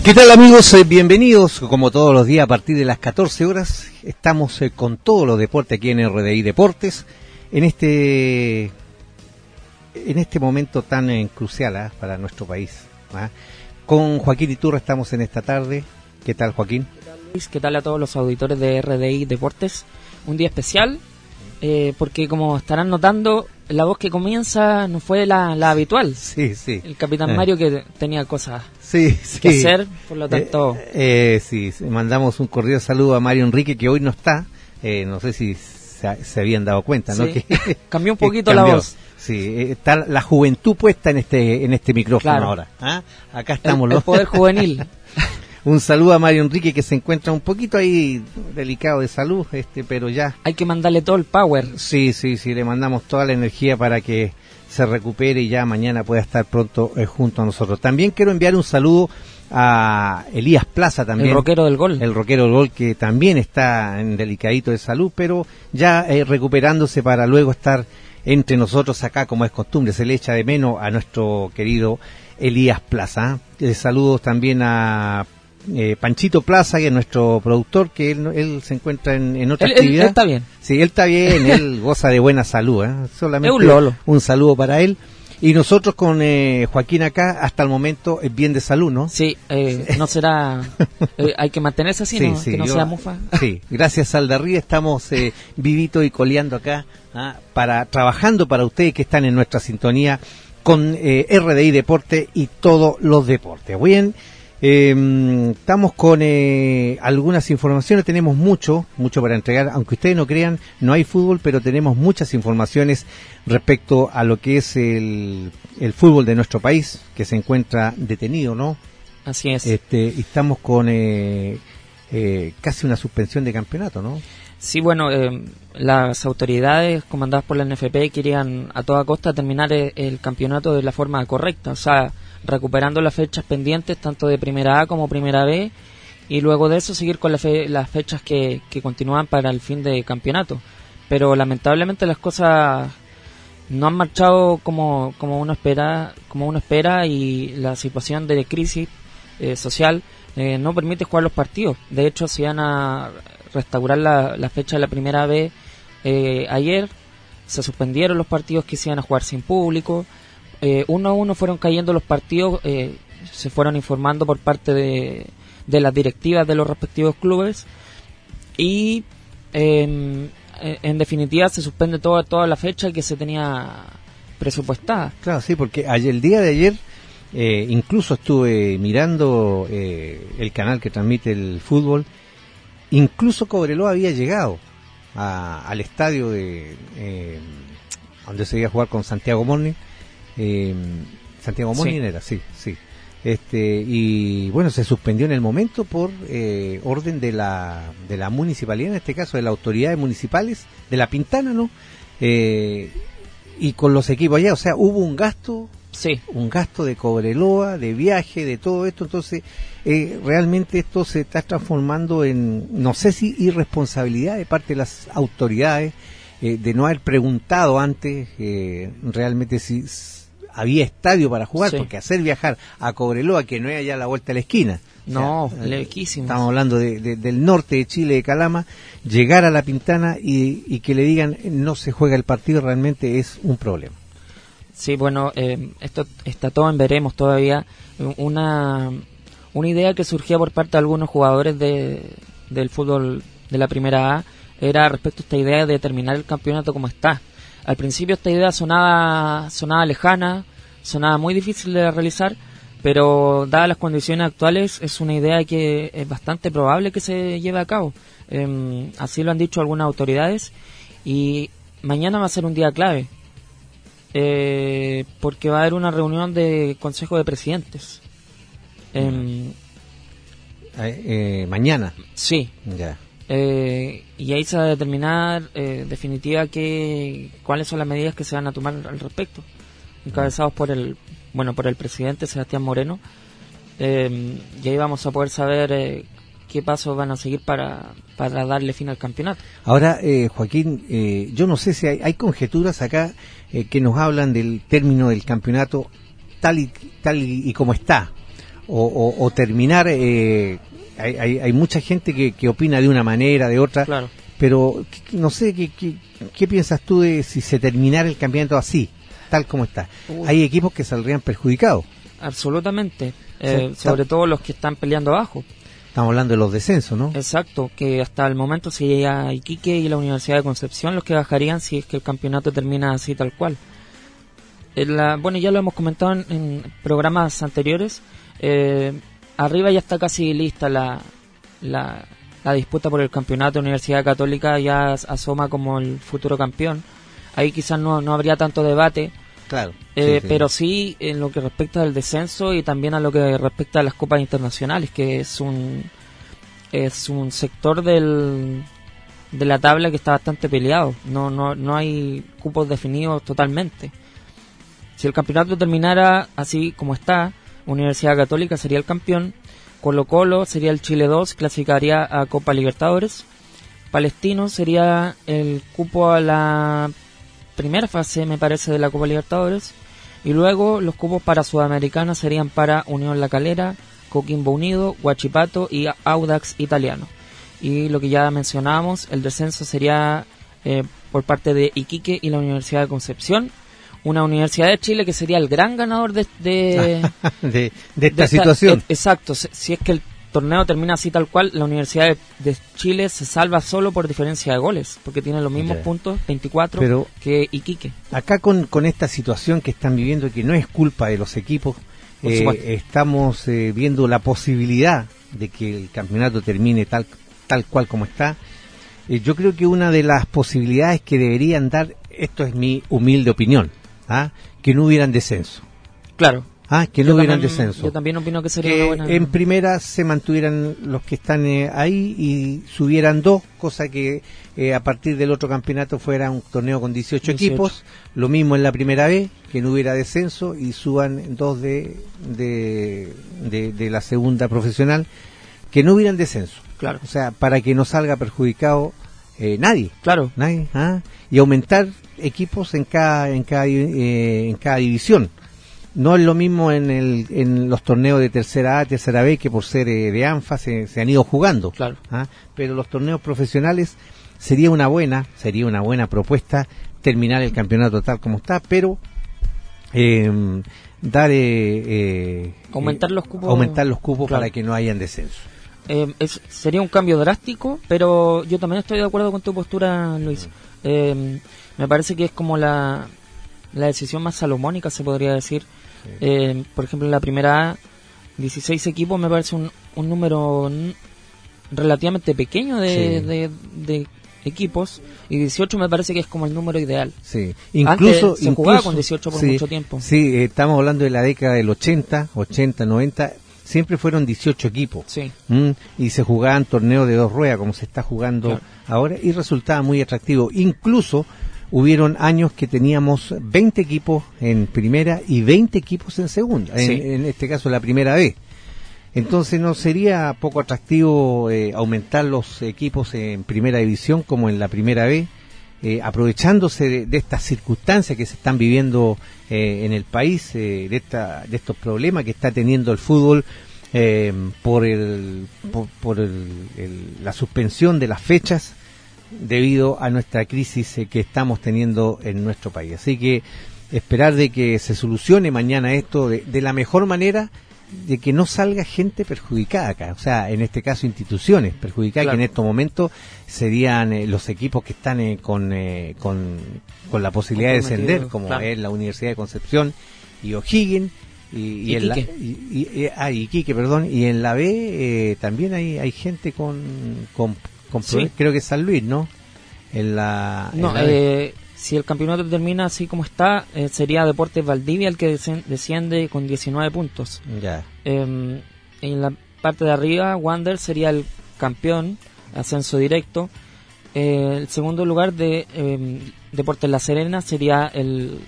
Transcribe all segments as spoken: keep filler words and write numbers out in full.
¿Qué tal, amigos? Eh, bienvenidos, como todos los días a partir de las catorce horas. Estamos eh, con todos los deportes aquí en R D I Deportes, en este en este momento tan eh, crucial ¿eh? para nuestro país. ¿eh? Con Joaquín Iturra estamos en esta tarde. ¿Qué tal, Joaquín? ¿Qué tal, Luis? ¿Qué tal a todos los auditores de R D I Deportes? Un día especial, eh, porque como estarán notando, la voz que comienza no fue la, la habitual. Sí, sí. El Capitán eh. Mario que tenía cosas sí, sí. que hacer, por lo tanto... Eh, eh, sí, mandamos un cordial saludo a Mario Enrique, que hoy no está. Eh, no sé si se, se habían dado cuenta, ¿no? Sí. Que cambió un poquito cambió. la voz. Sí, está la juventud puesta en este en este micrófono claro. ahora. ¿Ah? Acá estamos el, los... el poder juvenil. Un saludo a Mario Enrique, que se encuentra un poquito ahí delicado de salud, este, pero ya... Hay que mandarle todo el power. Sí, sí, sí, le mandamos toda la energía para que se recupere y ya mañana pueda estar pronto eh, junto a nosotros. También quiero enviar un saludo a Elías Plaza también. El rockero del gol. El rockero del gol, que también está en delicadito de salud, pero ya eh, recuperándose para luego estar entre nosotros acá, como es costumbre. Se le echa de menos a nuestro querido Elías Plaza. ¿eh? Saludos también a Eh, Panchito Plaza, que es nuestro productor, que él, él se encuentra en, en otra él, actividad. Él está bien. Sí, él está bien, él goza de buena salud. ¿eh? Solamente es un lolo. Un saludo para él. Y nosotros con eh, Joaquín acá, hasta el momento, es bien de salud, ¿no? Sí, eh, no será... eh, hay que mantenerse así, sí, ¿no? Sí, que no yo, sea mufa. Sí, gracias al Darrí estamos eh, vivitos y coleando acá, ¿ah? para trabajando para ustedes que están en nuestra sintonía con eh, R D I Deporte y todos los deportes. Bien. Eh, estamos con eh, algunas informaciones, tenemos mucho, mucho para entregar, aunque ustedes no crean, no hay fútbol, pero tenemos muchas informaciones respecto a lo que es el, el fútbol de nuestro país, que se encuentra detenido, ¿no? Así es. Este, y estamos con eh, eh, casi una suspensión de campeonato, ¿no? Sí, bueno, eh, las autoridades comandadas por la N F P querían a toda costa terminar el, el campeonato de la forma correcta, o sea, recuperando las fechas pendientes tanto de Primera A como Primera B, y luego de eso seguir con la fe, las fechas que, que continúan para el fin de campeonato. Pero lamentablemente las cosas no han marchado como, como uno espera, como uno espera, y la situación de crisis eh, social eh, no permite jugar los partidos. De hecho, se iban a restaurar la, la fecha de la Primera B eh, ayer, se suspendieron los partidos que se iban a jugar sin público. Eh, uno a uno fueron cayendo los partidos, eh, se fueron informando por parte de, de las directivas de los respectivos clubes, y eh, en definitiva se suspende toda, toda la fecha que se tenía presupuestada. Claro, sí, porque ayer, el día de ayer eh, incluso estuve mirando eh, el canal que transmite el fútbol, incluso Cobreloa había llegado a, al estadio de eh, donde se iba a jugar con Santiago Morning. Eh, Santiago Morning sí. era, sí, sí. Este, y bueno, se suspendió en el momento por eh, orden de la de la municipalidad, en este caso de las autoridades municipales de La Pintana, ¿no? Eh, y con los equipos allá, o sea, hubo un gasto, sí, un gasto de Cobreloa, de viaje, de todo esto, entonces eh, realmente esto se está transformando en, no sé si irresponsabilidad de parte de las autoridades, eh, de no haber preguntado antes eh, realmente si había estadio para jugar, sí. Porque hacer viajar a Cobreloa, que no es allá a la vuelta de la esquina. No, o sea, lejísimo. Estamos hablando de, de, del norte de Chile, de Calama, llegar a La Pintana y, y que le digan no se juega el partido, realmente es un problema. Sí, bueno, eh, esto está todo en veremos todavía. Una, una idea que surgía por parte de algunos jugadores de, del fútbol de la Primera A era respecto a esta idea de terminar el campeonato como está. Al principio esta idea sonaba sonaba lejana, sonaba muy difícil de realizar, pero dadas las condiciones actuales es una idea que es bastante probable que se lleve a cabo. Eh, así lo han dicho algunas autoridades, y mañana va a ser un día clave, eh, porque va a haber una reunión de Consejo de Presidentes. Eh, eh, eh, mañana. Sí. Ya. Eh, y ahí se va a determinar eh, definitiva que, cuáles son las medidas que se van a tomar al respecto, encabezados por el bueno por el presidente Sebastián Moreno, eh, y ahí vamos a poder saber eh, qué pasos van a seguir para, para darle fin al campeonato. Ahora, eh, Joaquín, eh, yo no sé si hay, hay conjeturas acá eh, que nos hablan del término del campeonato tal y tal y, y como está. o, o, o terminar, eh, hay, hay, hay mucha gente que, que opina de una manera, de otra, claro. pero no sé, ¿qué, qué, qué piensas tú de si se terminara el campeonato así, tal como está? Uy. Hay equipos que saldrían perjudicados. Absolutamente, eh, sí, sobre todo los que están peleando abajo. Estamos hablando de los descensos, ¿no? Exacto, que hasta el momento sería Iquique y la Universidad de Concepción los que bajarían si es que el campeonato termina así tal cual. La, bueno, ya lo hemos comentado en, en programas anteriores, eh, arriba ya está casi lista la, la, la disputa por el campeonato. Universidad Católica ya asoma como el futuro campeón. Ahí quizás no, no habría tanto debate. Claro. Eh, sí, sí. Pero sí en lo que respecta al descenso y también a lo que respecta a las copas internacionales, que es un es un sector del de la tabla que está bastante peleado. No no no hay cupos definidos totalmente. Si el campeonato terminara así como está, Universidad Católica sería el campeón, Colo-Colo sería el Chile dos, clasificaría a Copa Libertadores, Palestino sería el cupo a la primera fase, me parece, de la Copa Libertadores, y luego los cupos para Sudamericana serían para Unión La Calera, Coquimbo Unido, Huachipato y Audax Italiano. Y lo que ya mencionábamos, el descenso sería eh, por parte de Iquique y la Universidad de Concepción, una Universidad de Chile que sería el gran ganador de de, de, de esta de situación. Esta, exacto, si es que el torneo termina así tal cual, la Universidad de, de Chile se salva solo por diferencia de goles, porque tiene los mismos yeah. puntos, veinticuatro, pero que Iquique. Acá con, con esta situación que están viviendo, que no es culpa de los equipos, eh, estamos eh, viendo la posibilidad de que el campeonato termine tal, tal cual como está. Eh, yo creo que una de las posibilidades que deberían dar, esto es mi humilde opinión, ¿ah? que no hubieran descenso. Claro. Ah, que no yo hubieran también, descenso. Yo también opino que sería que una buena... en primera se mantuvieran los que están eh, ahí y subieran dos, cosa que eh, a partir del otro campeonato fuera un torneo con dieciocho, dieciocho equipos. Lo mismo en la primera vez, que no hubiera descenso y suban dos de, de, de, de la segunda profesional, que no hubieran descenso. Claro. O sea, para que no salga perjudicado eh, nadie. Claro. Nadie. ¿Ah? Y aumentar equipos en cada, en cada, eh, en cada división. No es lo mismo en, el, en los torneos de tercera A, tercera B, que por ser eh, de ANFA se, se han ido jugando. Claro. ¿Ah? Pero los torneos profesionales sería una buena, sería una buena propuesta terminar el campeonato tal como está, pero eh, dar eh, eh, aumentar los cupos, aumentar los cupos claro. para que no hayan descenso. Eh, es, sería un cambio drástico, pero yo también estoy de acuerdo con tu postura, Luis. Eh, me parece que es como la la decisión más salomónica, se podría decir. Sí. Eh, por ejemplo, en la primera A, dieciséis equipos me parece un, un número n- relativamente pequeño de, sí. de, de equipos, y dieciocho me parece que es como el número ideal. Sí, incluso Antes se incluso, jugaba con dieciocho por sí, mucho tiempo. Sí, eh, estamos hablando de la década del ochenta, ochenta, noventa, siempre fueron dieciocho equipos. Sí. ¿Mm? Y se jugaban torneos de dos ruedas, como se está jugando claro. ahora, y resultaba muy atractivo. Incluso hubieron años que teníamos veinte equipos en primera y veinte equipos en segunda, sí. en, en este caso la primera vez. Entonces no sería poco atractivo eh, aumentar los equipos en primera división como en la primera vez, eh, aprovechándose de, de estas circunstancias que se están viviendo eh, en el país, eh, de, esta, de estos problemas que está teniendo el fútbol eh, por, el, por, por el, el, la suspensión de las fechas debido a nuestra crisis eh, que estamos teniendo en nuestro país. Así que esperar de que se solucione mañana esto de, de la mejor manera, de que no salga gente perjudicada acá, o sea, en este caso instituciones perjudicadas, claro. que en estos momentos serían eh, los equipos que están eh, con, eh, con con la posibilidad de descender, como claro. es la Universidad de Concepción y O'Higgins, y, y, y en la, y, y, ah, y Iquique, perdón, y en la B eh, también hay hay gente con, con Con sí. creo que es San Luis, ¿no? En la, no, en la eh, si el campeonato termina así como está, eh, sería Deportes Valdivia el que descend- desciende con diecinueve puntos. Ya. Eh, en la parte de arriba, Wander sería el campeón, ascenso directo. Eh, el segundo lugar de eh, Deportes La Serena sería el,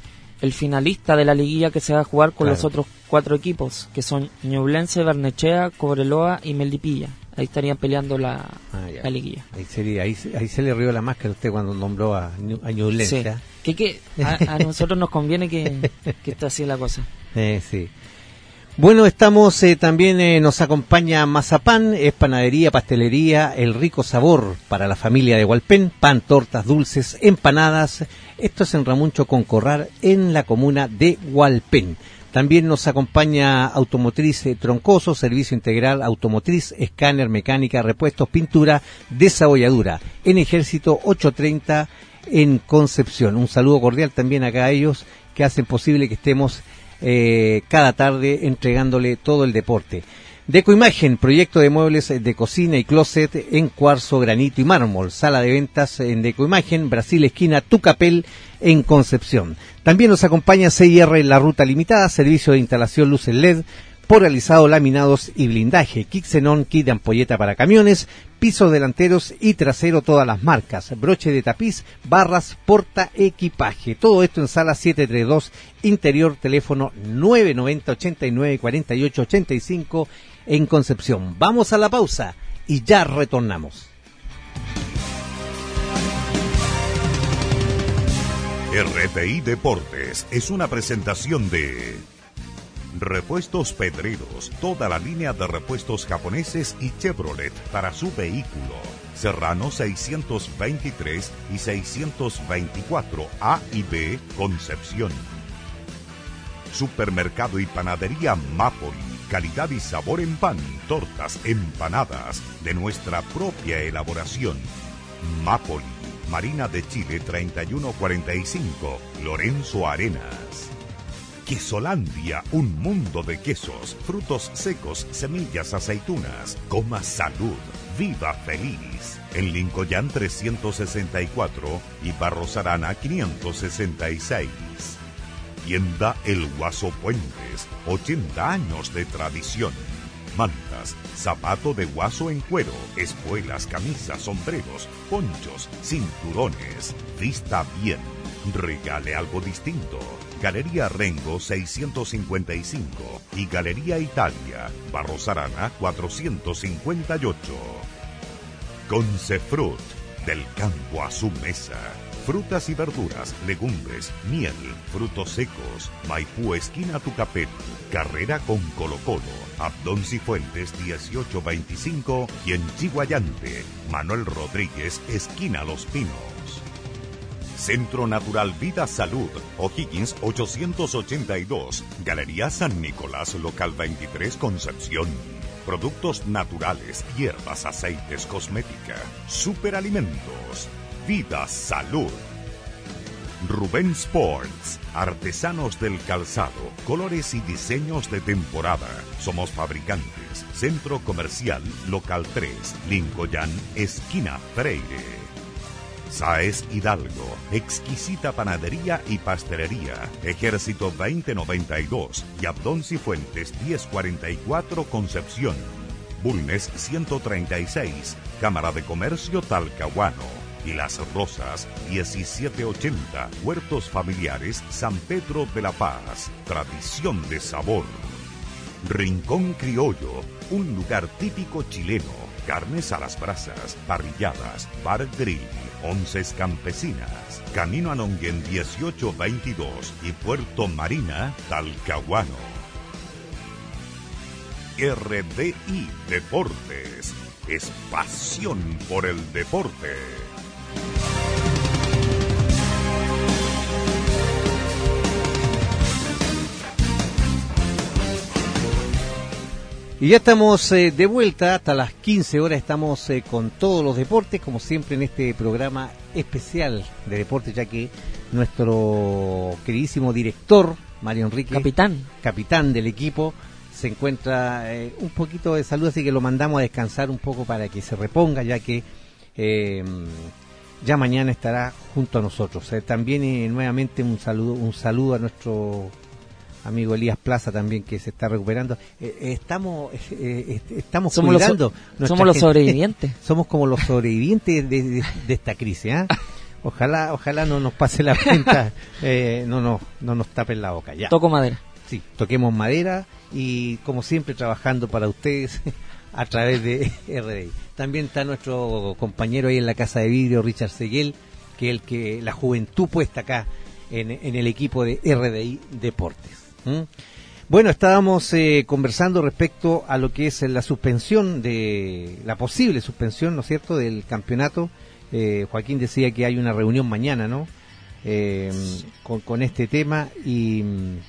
el finalista de la liguilla que se va a jugar con claro. los otros cuatro equipos, que son Ñublense, Barnechea, Cobreloa y Melipilla. Ahí estarían peleando la, ah, la liguilla. Ahí, sería, ahí, ahí se le rió la máscara a usted cuando nombró a, a Ñublense. Sí. Que, que a, a nosotros nos conviene que, que esté así la cosa. Eh, sí. Bueno, estamos eh, también, eh, nos acompaña Mazapán, es panadería, pastelería, el rico sabor para la familia de Hualpén, pan, tortas, dulces, empanadas. Esto es en Ramuncho Concorrar, en la comuna de Hualpén. También nos acompaña Automotriz eh, Troncoso, servicio integral automotriz, escáner, mecánica, repuestos, pintura, desabolladura, en Ejército ochocientos treinta en Concepción. Un saludo cordial también acá a ellos que hacen posible que estemos Eh, cada tarde entregándole todo el deporte. Decoimagen, proyecto de muebles de cocina y closet en cuarzo, granito y mármol. Sala de ventas en Decoimagen, Brasil esquina Tucapel en Concepción. También nos acompaña C I R en la ruta limitada, servicio de instalación luces L E D, polarizado, laminados y blindaje, kit xenón, kit de ampolleta para camiones, pisos delanteros y trasero todas las marcas, broche de tapiz, barras, porta equipaje. Todo esto en sala setecientos treinta y dos, interior, teléfono nueve noventa, ochenta y nueve, cuarenta y ocho, ochenta y cinco en Concepción. Vamos a la pausa y ya retornamos. R T I Deportes es una presentación de Repuestos Pedreros, toda la línea de repuestos japoneses y Chevrolet para su vehículo. Serrano seiscientos veintitrés y seiscientos veinticuatro A y B, Concepción. Supermercado y panadería Mapoli, calidad y sabor en pan, tortas, empanadas, de nuestra propia elaboración. Mapoli, Marina de Chile treinta y uno cuarenta y cinco, Lorenzo Arenas. Quesolandia, un mundo de quesos, frutos secos, semillas, aceitunas. Coma salud, viva feliz. En Lincoln trescientos sesenta y cuatro y Barros Arana quinientos sesenta y seis. Tienda El Guaso Puentes, ochenta años de tradición. Mantas, zapato de guaso en cuero, espuelas, camisas, sombreros, ponchos, cinturones. Vista bien, regale algo distinto. Galería Rengo seiscientos cincuenta y cinco y Galería Italia, Barros Arana cuatrocientos cincuenta y ocho. Concefrut, del campo a su mesa. Frutas y verduras, legumbres, miel, frutos secos. Maipú esquina Tucapel, carrera con Colo Colo. Abdón Cifuentes dieciocho veinticinco y en Chiguayante, Manuel Rodríguez esquina Los Pinos. Centro Natural Vida Salud, O'Higgins ochocientos ochenta y dos, Galería San Nicolás, local veintitrés, Concepción. Productos naturales, hierbas, aceites, cosmética, superalimentos. Vida Salud. Rubén Sports, artesanos del calzado, colores y diseños de temporada. Somos fabricantes. Centro Comercial, local tres, Lincoln, esquina Freire. Saez Hidalgo, exquisita panadería y pastelería, Ejército veinte noventa y dos y Abdón Cifuentes diez cuarenta y cuatro, Concepción. Bulnes ciento treinta y seis, Cámara de Comercio Talcahuano. Y Las Rosas diecisiete ochenta, Huertos Familiares San Pedro de la Paz, tradición de sabor. Rincón Criollo, un lugar típico chileno, carnes a las brasas, parrilladas, bar grill, onces campesinas, Camino a Nonguén dieciocho veintidós y Puerto Marina, Talcahuano. R D I Deportes, es pasión por el deporte. Y ya estamos eh, de vuelta, hasta las quince horas estamos eh, con todos los deportes, como siempre en este programa especial de deportes, ya que nuestro queridísimo director, Mario Enrique, Capitán. capitán del equipo, se encuentra eh, un poquito de salud, así que lo mandamos a descansar un poco para que se reponga, ya que eh, ya mañana estará junto a nosotros. Eh, también eh, nuevamente un saludo, un saludo a nuestro amigo Elías Plaza también, que se está recuperando. Eh, eh, estamos eh, eh, estamos somos cuidando los, somos los sobrevivientes. Somos como los sobrevivientes de, de, de esta crisis, ¿eh? Ojalá ojalá no nos pase la cuenta, eh, no, no, no nos tapen la boca. Ya. Toco madera. Sí, toquemos madera y como siempre trabajando para ustedes a través de R D I. También está nuestro compañero ahí en la Casa de Vidrio, Richard Seguel, que es el que la juventud puesta acá en, en el equipo de R D I Deportes. ¿Mm? Bueno, estábamos eh, conversando respecto a lo que es la suspensión de, la posible suspensión, ¿no es cierto?, del campeonato. Eh, Joaquín decía que hay una reunión mañana, ¿no?, eh, con, con este tema y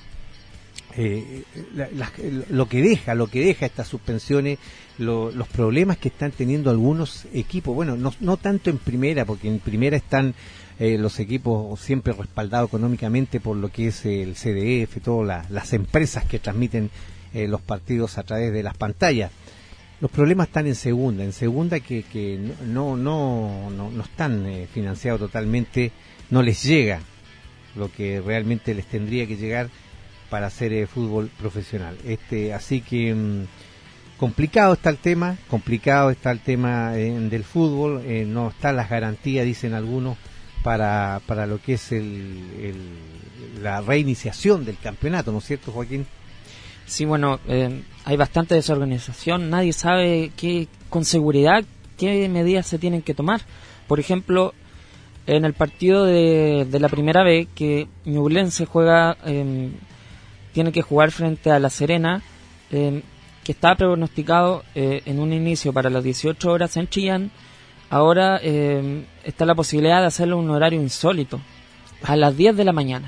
eh, la, la, lo que deja, lo que deja estas suspensiones, lo, los problemas que están teniendo algunos equipos, bueno, no, no tanto en primera, porque en primera están Eh, los equipos siempre respaldados económicamente por lo que es el C D F, todas la, las empresas que transmiten eh, los partidos a través de las pantallas. Los problemas están en segunda, en segunda que, que no, no, no, no están eh, financiados totalmente, no les llega lo que realmente les tendría que llegar para hacer eh, fútbol profesional. Este, así que mmm, complicado está el tema, complicado está el tema eh, del fútbol, eh, no están las garantías, dicen algunos, para para lo que es el, el la reiniciación del campeonato, ¿no es cierto, Joaquín? Sí, bueno, eh, hay bastante desorganización, nadie sabe qué, con seguridad qué medidas se tienen que tomar. Por ejemplo, en el partido de, de la primera B, que Ñublense juega, eh, tiene que jugar frente a La Serena, eh, que estaba pronosticado eh, en un inicio para las dieciocho horas en Chillán. Ahora eh, está la posibilidad de hacerlo en un horario insólito, a las diez de la mañana.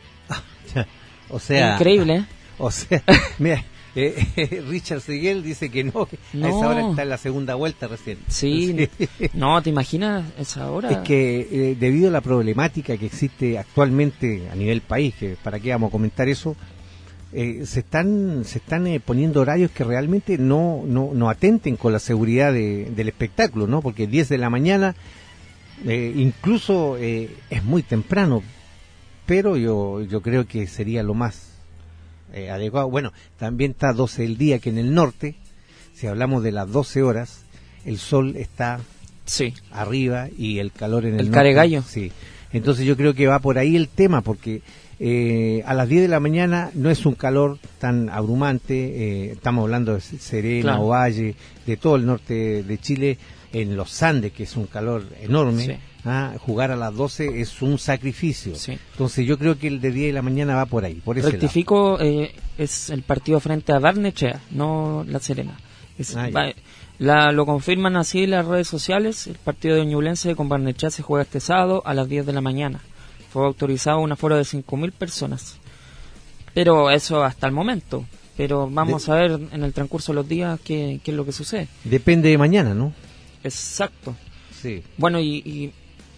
O sea, increíble, ¿eh? O sea, mira, eh, Richard Seguel dice que no, que no, a esa hora está en la segunda vuelta recién. Sí, sí. No, ¿te imaginas esa hora? Es que eh, debido a la problemática que existe actualmente a nivel país, que para qué vamos a comentar eso, Eh, se están se están eh, poniendo horarios que realmente no no no atenten con la seguridad de, del espectáculo, ¿no? Porque diez de la mañana eh, incluso eh, es muy temprano, pero yo yo creo que sería lo más eh, adecuado. Bueno, también está doce del día, que en el norte, si hablamos de las doce horas, el sol está sí. arriba y el calor en el, el norte. caregallo. Sí. Entonces yo creo que va por ahí el tema, porque Eh, a las diez de la mañana no es un calor tan abrumante, eh, estamos hablando de Serena, claro, Ovalle, de todo el norte de Chile, en los Andes, que es un calor enorme, sí. ¿ah? Jugar a las doce es un sacrificio, sí. Entonces yo creo que el de diez de la mañana va por ahí, por ese Rectifico, eh, es el partido frente a Barnechea, no La Serena. Es, ah, va, la, lo confirman así las redes sociales, el partido de Ñublense con Barnechea se juega este sábado a las diez de la mañana. Fue autorizado un aforo de cinco mil personas. Pero eso hasta el momento. Pero vamos de... a ver en el transcurso de los días qué, qué es lo que sucede. Depende de mañana, ¿no? Exacto. Sí. Bueno, y, y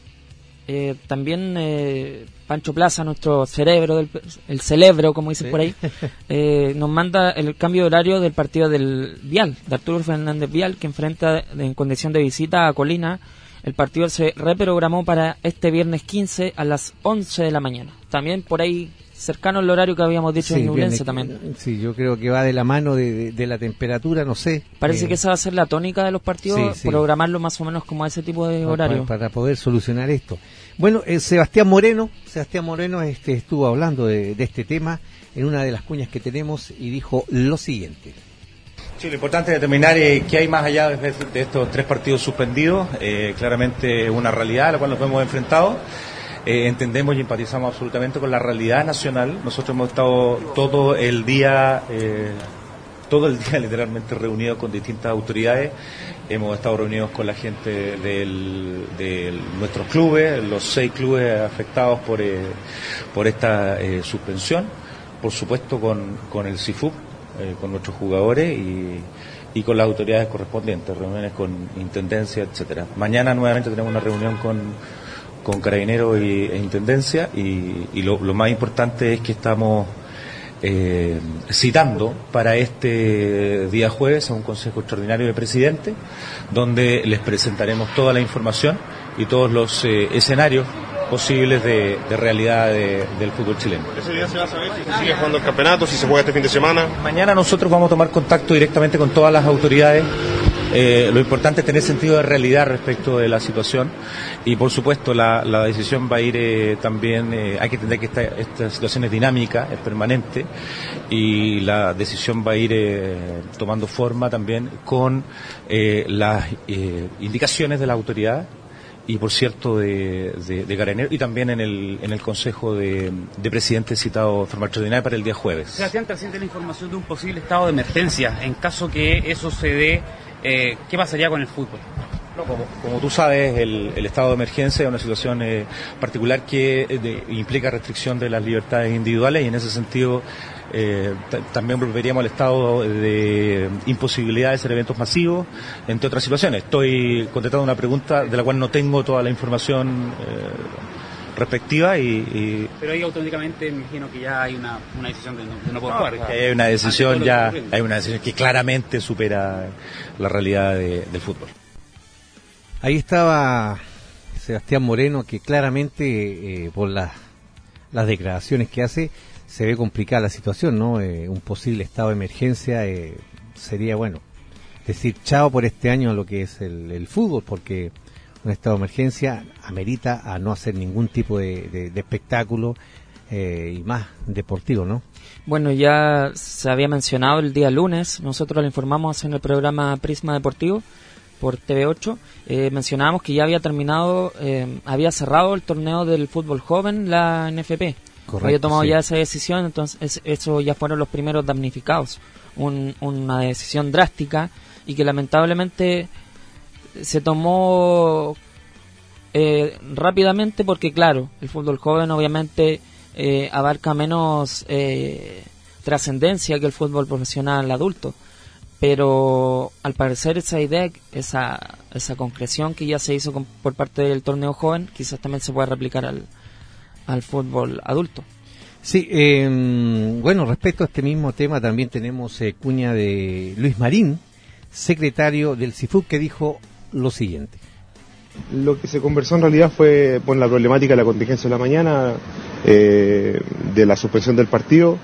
eh, también eh, Pancho Plaza, nuestro cerebro, del, el cerebro, como dicen, sí, por ahí, eh, nos manda el cambio de horario del partido del Vial, de Arturo Fernández Vial, que enfrenta en condición de visita a Colina. El partido se reprogramó para este viernes quince a las once de la mañana. También por ahí cercano al horario que habíamos dicho, sí, en Ñublense también. Sí, yo creo que va de la mano de, de, de la temperatura, no sé. Parece eh, que esa va a ser la tónica de los partidos, sí, sí, programarlo más o menos como a ese tipo de horario. Para, para poder solucionar esto. Bueno, eh, Sebastián Moreno, Sebastián Moreno este, estuvo hablando de, de este tema en una de las cuñas que tenemos y dijo lo siguiente. Sí, lo importante es determinar eh, qué hay más allá de, de estos tres partidos suspendidos. Eh, claramente una realidad a la cual nos hemos enfrentado. Eh, entendemos y empatizamos absolutamente con la realidad nacional. Nosotros hemos estado todo el día, eh, todo el día literalmente reunidos con distintas autoridades. Hemos estado reunidos con la gente de del, nuestros clubes, los seis clubes afectados por, eh, por esta eh, suspensión. Por supuesto con, con el C I F U P. Eh, con nuestros jugadores y, y con las autoridades correspondientes, reuniones con intendencia, etcétera. Mañana nuevamente tenemos una reunión con, con Carabineros y, e Intendencia y, y lo, lo más importante es que estamos eh, citando para este día jueves a un Consejo Extraordinario de Presidente donde les presentaremos toda la información y todos los eh, escenarios posibles de, de realidad de, del fútbol chileno. ¿Ese día se va a saber si se sigue jugando el campeonato, si se juega este fin de semana? Mañana nosotros vamos a tomar contacto directamente con todas las autoridades. Eh, lo importante es tener sentido de realidad respecto de la situación y por supuesto la, la decisión va a ir eh, también, eh, hay que entender que esta, esta situación es dinámica, es permanente y la decisión va a ir eh, tomando forma también con eh, las eh, indicaciones de la autoridad y por cierto de, de, de Carabineros, y también en el, en el Consejo de, de Presidentes citado de forma extraordinaria para el día jueves. Sebastián, trasciende la información de un posible estado de emergencia. En caso que eso se dé, eh, ¿qué pasaría con el fútbol? No, como, como tú sabes, el, el estado de emergencia es una situación eh, particular que de, implica restricción de las libertades individuales, y en ese sentido eh, t- también volveríamos al estado de imposibilidad de hacer eventos masivos, entre otras situaciones. Estoy contestando una pregunta de la cual no tengo toda la información eh, respectiva y, y... Pero ahí automáticamente me imagino que ya hay una, una decisión de no, de no poder jugar. No, hay una decisión ya, hay una decisión que claramente supera la realidad de, del fútbol. Ahí estaba Sebastián Moreno, que claramente eh, por las, las declaraciones que hace se ve complicada la situación, ¿no? Eh, un posible estado de emergencia eh, sería, bueno, decir chao por este año a lo que es el, el fútbol, porque un estado de emergencia amerita a no hacer ningún tipo de, de, de espectáculo eh, y más deportivo, ¿no? Bueno, ya se había mencionado el día lunes, nosotros lo informamos en el programa Prisma Deportivo por T V ocho, eh, mencionábamos que ya había terminado, eh, había cerrado el torneo del fútbol joven, la N F P. Correcto, había tomado sí. ya esa decisión, entonces es, eso ya fueron los primeros damnificados. Un, una decisión drástica y que lamentablemente se tomó eh, rápidamente porque, claro, el fútbol joven obviamente eh, abarca menos eh, trascendencia que el fútbol profesional adulto. Pero al parecer esa idea, esa esa concreción que ya se hizo con, por parte del torneo joven, quizás también se pueda replicar al, al fútbol adulto. Sí, eh, bueno, respecto a este mismo tema también tenemos eh, cuña de Luis Marín, secretario del C I F U B, que dijo lo siguiente. Lo que se conversó en realidad fue por la problemática de la contingencia de la mañana, eh, de la suspensión del partido,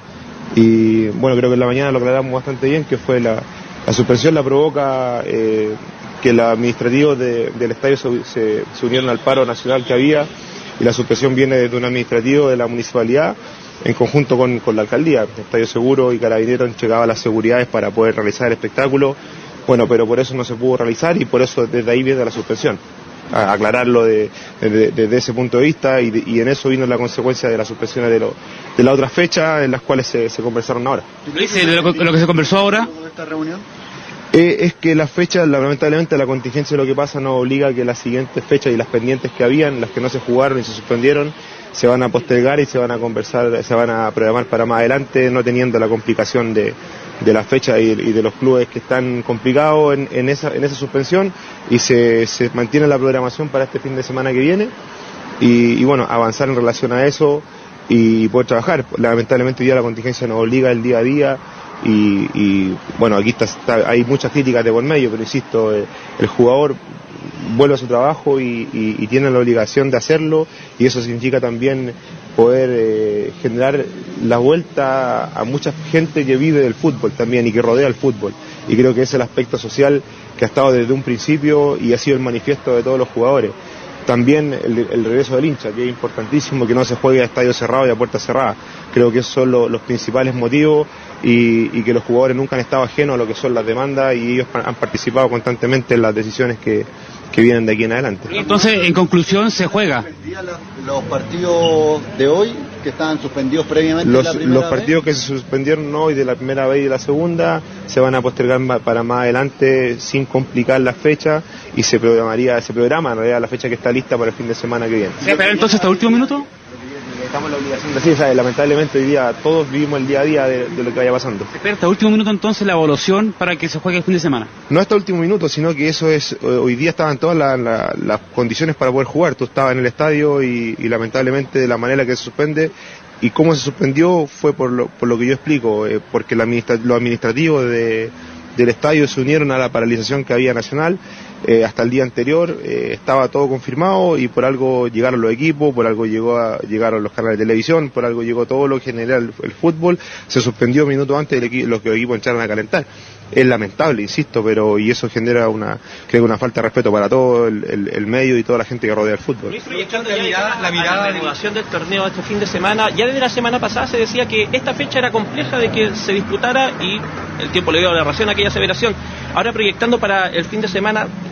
y bueno, creo que en la mañana lo aclaramos bastante bien, que fue la, la suspensión la provoca eh, que los administrativos de, del estadio se, se, se unieron al paro nacional que había, y la suspensión viene de un administrativo de la municipalidad en conjunto con, con la alcaldía. Estadio Seguro y Carabineros entregaba las seguridades para poder realizar el espectáculo, bueno, pero por eso no se pudo realizar y por eso desde ahí viene la suspensión. A aclararlo de, de, de, de ese punto de vista, y, de, y en eso vino la consecuencia de las suspensiones de, lo, de las otras fechas en las cuales se, se conversaron ahora. ¿Qué dice de lo, lo que se conversó ahora? ¿Esta reunión? Eh, es que las fechas, lamentablemente la contingencia de lo que pasa nos obliga a que las siguientes fechas y las pendientes que habían, las que no se jugaron y se suspendieron, se van a postergar y se van a conversar, se van a programar para más adelante, no teniendo la complicación de, de la fecha y, y de los clubes que están complicados en, en, esa, en esa suspensión, y se, se mantiene la programación para este fin de semana que viene y, y bueno, avanzar en relación a eso y poder trabajar. Lamentablemente hoy día la contingencia nos obliga el día a día y, y bueno, aquí está, está, hay muchas críticas de por medio, pero insisto, eh, el jugador vuelve a su trabajo y, y, y tiene la obligación de hacerlo, y eso significa también poder eh, generar la vuelta a mucha gente que vive del fútbol también y que rodea el fútbol, y creo que ese es el aspecto social que ha estado desde un principio y ha sido el manifiesto de todos los jugadores. También el, el regreso del hincha, que es importantísimo, que no se juegue a estadio cerrado y a puerta cerrada. Creo que esos son lo, los principales motivos, y, y que los jugadores nunca han estado ajenos a lo que son las demandas, y ellos han participado constantemente en las decisiones que, que vienen de aquí en adelante. Entonces, en conclusión, se juega. Los partidos de hoy, que estaban suspendidos previamente. Los, la primera los partidos vez. que se suspendieron hoy de la primera vez y de la segunda se van a postergar para más adelante sin complicar la fecha, y se programaría, se programa en realidad la fecha que está lista para el fin de semana que viene. ¿Se espera entonces hasta el último minuto? Estamos en la obligación de decir, ¿sabes? Lamentablemente hoy día todos vivimos el día a día de, de lo que vaya pasando. ¿Se espera hasta el último minuto entonces la evaluación para que se juegue el fin de semana? No hasta el último minuto, sino que eso es, hoy día estaban todas la, la, las condiciones para poder jugar. Tú estabas en el estadio y, y lamentablemente de la manera que se suspende, y cómo se suspendió fue por lo, por lo que yo explico, eh, porque la administra, los administrativos de, del estadio se unieron a la paralización que había nacional. Eh, hasta el día anterior eh, estaba todo confirmado, y por algo llegaron los equipos, por algo llegó a, llegaron los canales de televisión, por algo llegó todo lo que genera el, el fútbol. Se suspendió minutos antes de que los equipos entraran a calentar. Es lamentable, insisto, pero y eso genera una, creo, una falta de respeto para todo el, el, el medio y toda la gente que rodea el fútbol. Proyectando la mirada, la mirada de reanudación del torneo este fin de semana, ya desde la semana pasada se decía que esta fecha era compleja de que se disputara y el tiempo le dio la razón a aquella aseveración. Ahora proyectando para el fin de semana,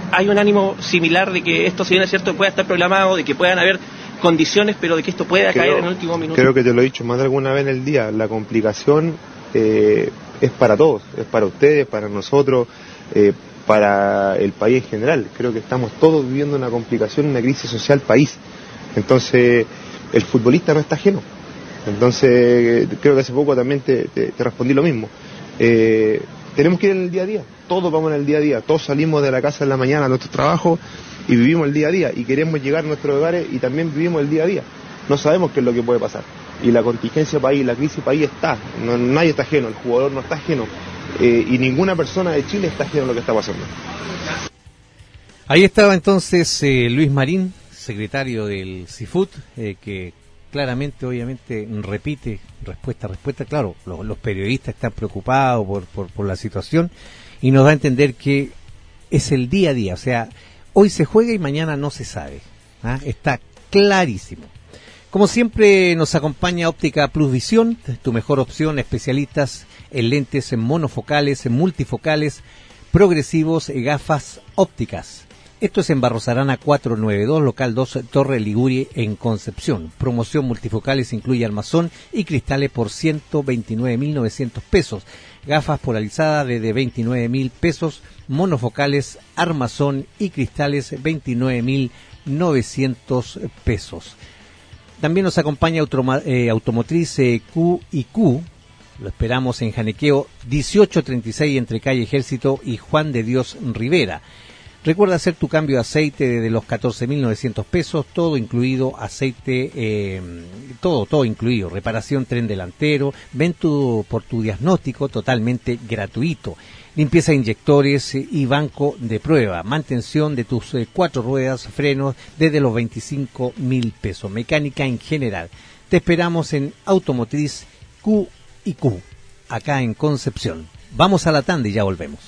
hay un ánimo similar de que esto, si bien es cierto, pueda estar programado, de que puedan haber condiciones, pero de que esto pueda creo, caer en el último minuto. Creo que te lo he dicho más de alguna vez en el día, la complicación eh, es para todos, es para ustedes, para nosotros, eh, para el país en general. Creo que estamos todos viviendo una complicación, una crisis social país. Entonces, el futbolista no está ajeno. Entonces, creo que hace poco también te, te, te respondí lo mismo. Eh, tenemos que ir en el día a día, todos vamos en el día a día, todos salimos de la casa en la mañana a nuestro trabajo y vivimos el día a día y queremos llegar a nuestros hogares y también vivimos el día a día. No sabemos qué es lo que puede pasar. Y la contingencia país, la crisis país está, no, nadie está ajeno, el jugador no está ajeno. Eh, y ninguna persona de Chile está ajeno a lo que está pasando. Ahí estaba entonces eh, Luis Marín, secretario del CIFUT, eh, que claramente, obviamente, repite respuesta, respuesta. Claro, los, los periodistas están preocupados por, por, por la situación y nos da a entender que es el día a día. O sea, hoy se juega y mañana no se sabe. ¿Ah? Está clarísimo. Como siempre, nos acompaña Óptica Plus Visión, tu mejor opción, especialistas en lentes en monofocales, en multifocales, progresivos y gafas ópticas. Esto es en Barros Arana cuatrocientos noventa y dos, local dos, Torre Ligurie, en Concepción. Promoción multifocales incluye armazón y cristales por ciento veintinueve mil novecientos pesos. Gafas polarizadas desde veintinueve mil pesos. Monofocales, armazón y cristales veintinueve mil novecientos pesos. También nos acompaña automa, eh, Automotriz eh, Q y Q. Lo esperamos en Janequeo dieciocho treinta y seis entre calle Ejército y Juan de Dios Rivera. Recuerda hacer tu cambio de aceite desde los catorce mil novecientos pesos, todo incluido, aceite, eh, todo, todo incluido, reparación tren delantero, ven tu, por tu diagnóstico totalmente gratuito, limpieza de inyectores y banco de prueba, mantención de tus eh, cuatro ruedas, frenos desde los veinticinco mil pesos, mecánica en general. Te esperamos en Automotriz Q y Q, acá en Concepción. Vamos a la tanda y ya volvemos.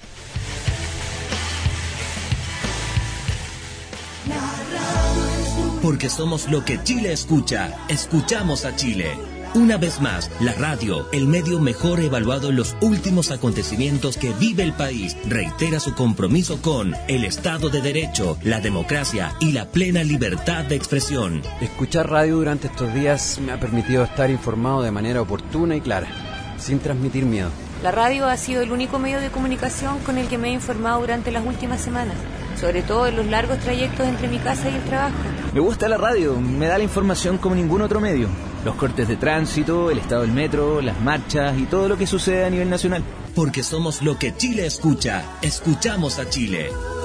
Porque somos lo que Chile escucha, escuchamos a Chile. Una vez más, la radio, el medio mejor evaluado en los últimos acontecimientos que vive el país, reitera su compromiso con el Estado de Derecho, la democracia y la plena libertad de expresión. Escuchar radio durante estos días me ha permitido estar informado de manera oportuna y clara, sin transmitir miedo. La radio ha sido el único medio de comunicación con el que me he informado durante las últimas semanas, sobre todo en los largos trayectos entre mi casa y el trabajo. Me gusta la radio, me da la información como ningún otro medio. Los cortes de tránsito, el estado del metro, las marchas y todo lo que sucede a nivel nacional. Porque somos lo que Chile escucha, escuchamos a Chile.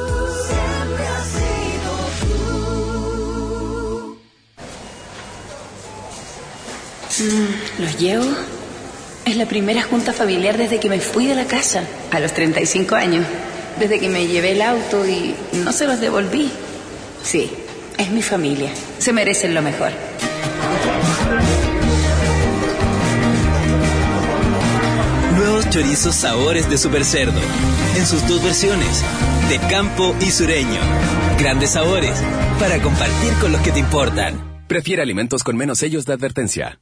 Mm, ¿Los llevo? Es la primera junta familiar desde que me fui de la casa, a los treinta y cinco años. Desde que me llevé el auto y no se los devolví. Sí, es mi familia. Se merecen lo mejor. Nuevos chorizos sabores de Super Cerdo. En sus dos versiones, de campo y sureño. Grandes sabores para compartir con los que te importan. Prefiere alimentos con menos sellos de advertencia.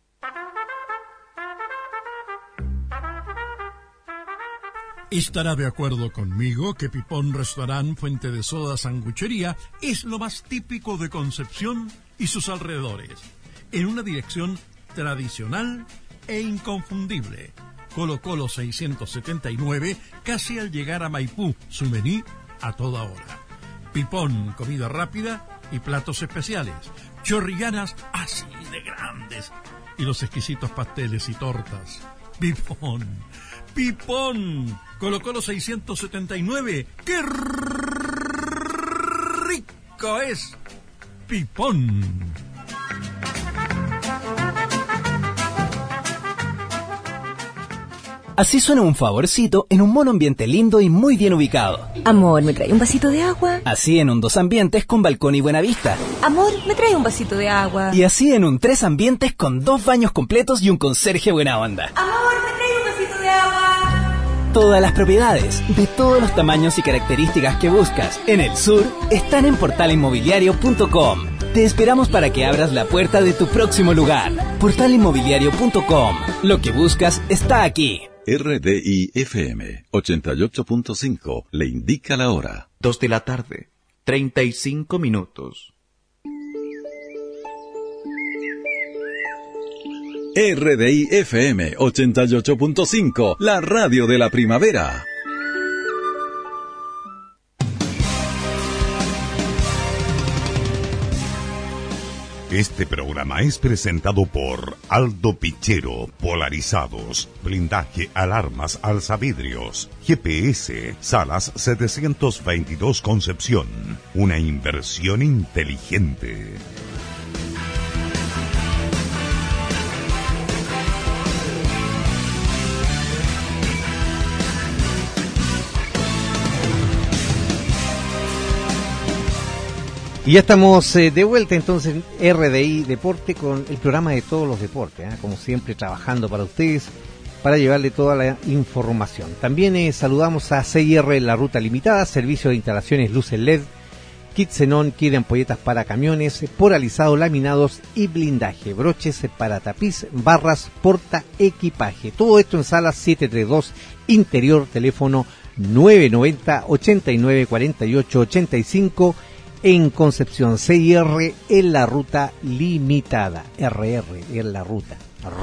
Estará de acuerdo conmigo que Pipón Restaurant Fuente de Soda Sanguchería es lo más típico de Concepción y sus alrededores, en una dirección tradicional e inconfundible. Colo Colo seiscientos setenta y nueve, casi al llegar a Maipú, Sumení, a toda hora. Pipón, comida rápida y platos especiales, chorrillanas así de grandes y los exquisitos pasteles y tortas. Pipón, Pipón, Colo Colo seiscientos setenta y nueve, ¡qué rico es Pipón! Así suena un favorcito en un monoambiente lindo y muy bien ubicado. Amor, ¿me trae un vasito de agua? Así en un dos ambientes con balcón y buena vista. Amor, ¿me trae un vasito de agua? Y así en un tres ambientes con dos baños completos y un conserje buena onda. Amor, ¿me trae un vasito de agua? Todas las propiedades, de todos los tamaños y características que buscas en el sur, están en portal inmobiliario punto com. Te esperamos para que abras la puerta de tu próximo lugar. portal inmobiliario punto com. Lo que buscas está aquí. R D I F M ochenta y ocho punto cinco le indica la hora. Dos de la tarde, treinta y cinco minutos. R D I F M ochenta y ocho punto cinco, la radio de la primavera. Este programa es presentado por Aldo Pichero, Polarizados, Blindaje, Alarmas, Alzavidrios, G P S, Salas setecientos veintidós Concepción, una inversión inteligente. Y ya estamos eh, de vuelta entonces en R D I Deporte con el programa de todos los deportes, ¿eh? Como siempre trabajando para ustedes, para llevarle toda la información. También eh, saludamos a C I R La Ruta Limitada, servicio de instalaciones luces L E D, kit xenón, kit de ampolletas para camiones, poralizado, laminados y blindaje, broches para tapiz, barras, porta equipaje. Todo esto en sala setecientos treinta y dos, interior, teléfono nueve noventa, ochenta y nueve, cuarenta y ocho, ochenta y cinco, en Concepción. C I R en La Ruta Limitada. R R en La Ruta.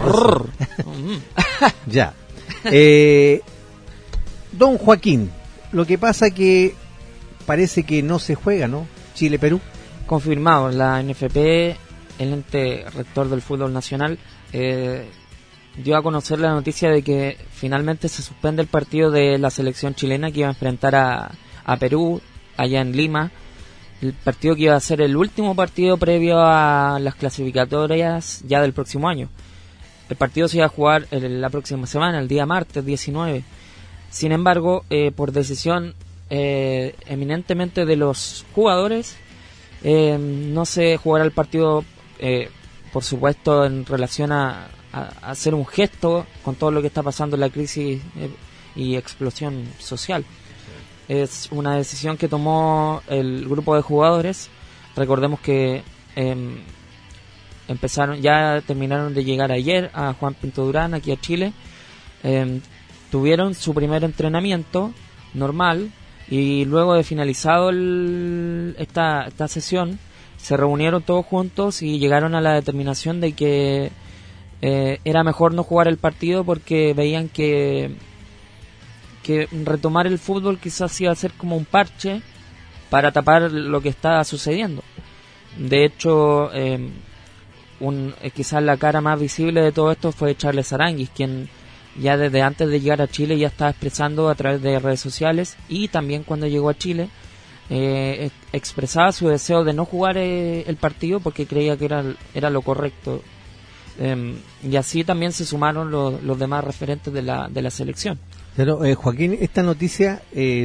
Ya. Eh, don Joaquín, lo que pasa que parece que no se juega, ¿no? Chile-Perú. Confirmado, la N F P, el ente rector del fútbol nacional, eh, dio a conocer la noticia de que finalmente se suspende el partido de la selección chilena que iba a enfrentar a, a Perú allá en Lima. El partido que iba a ser el último partido previo a las clasificatorias ya del próximo año. El partido se iba a jugar la próxima semana, el día martes diecinueve. Sin embargo, eh, por decisión eh, eminentemente de los jugadores, eh, no se jugará el partido, eh, por supuesto, en relación a, a, a hacer un gesto con todo lo que está pasando en la crisis eh, y explosión social. Es una decisión que tomó el grupo de jugadores. Recordemos que eh, empezaron, ya terminaron de llegar ayer a Juan Pinto Durán, aquí a Chile. Eh, tuvieron su primer entrenamiento normal y luego de finalizado el, esta, esta sesión, se reunieron todos juntos y llegaron a la determinación de que eh, era mejor no jugar el partido porque veían que que retomar el fútbol quizás iba a ser como un parche para tapar lo que está sucediendo. De hecho, eh, un, eh, quizás la cara más visible de todo esto fue Charles Aranguis, quien ya desde antes de llegar a Chile ya estaba expresando a través de redes sociales y también cuando llegó a Chile eh, expresaba su deseo de no jugar eh, el partido porque creía que era, era lo correcto. Eh, y así también se sumaron lo, los demás referentes de la, de la selección. Pero, eh, Joaquín, esta noticia eh,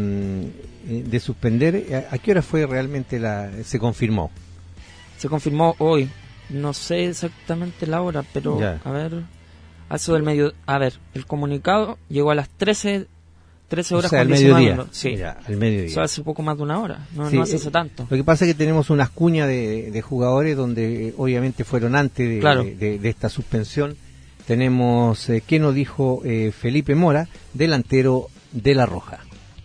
de suspender, ¿a qué hora fue realmente la se confirmó? Se confirmó hoy, no sé exactamente la hora, pero ya. a ver, a eso del medio, a ver, el comunicado llegó a las trece, trece horas, o sea, con diecinueve minutos. Sí, ya, al mediodía. Eso hace poco más de una hora, no, sí, no hace eh, tanto. Lo que pasa es que tenemos unas cuñas de, de jugadores donde eh, obviamente fueron antes de, claro. de, de, de esta suspensión. Tenemos, eh, ¿qué nos dijo eh, Felipe Mora, delantero de La Roja?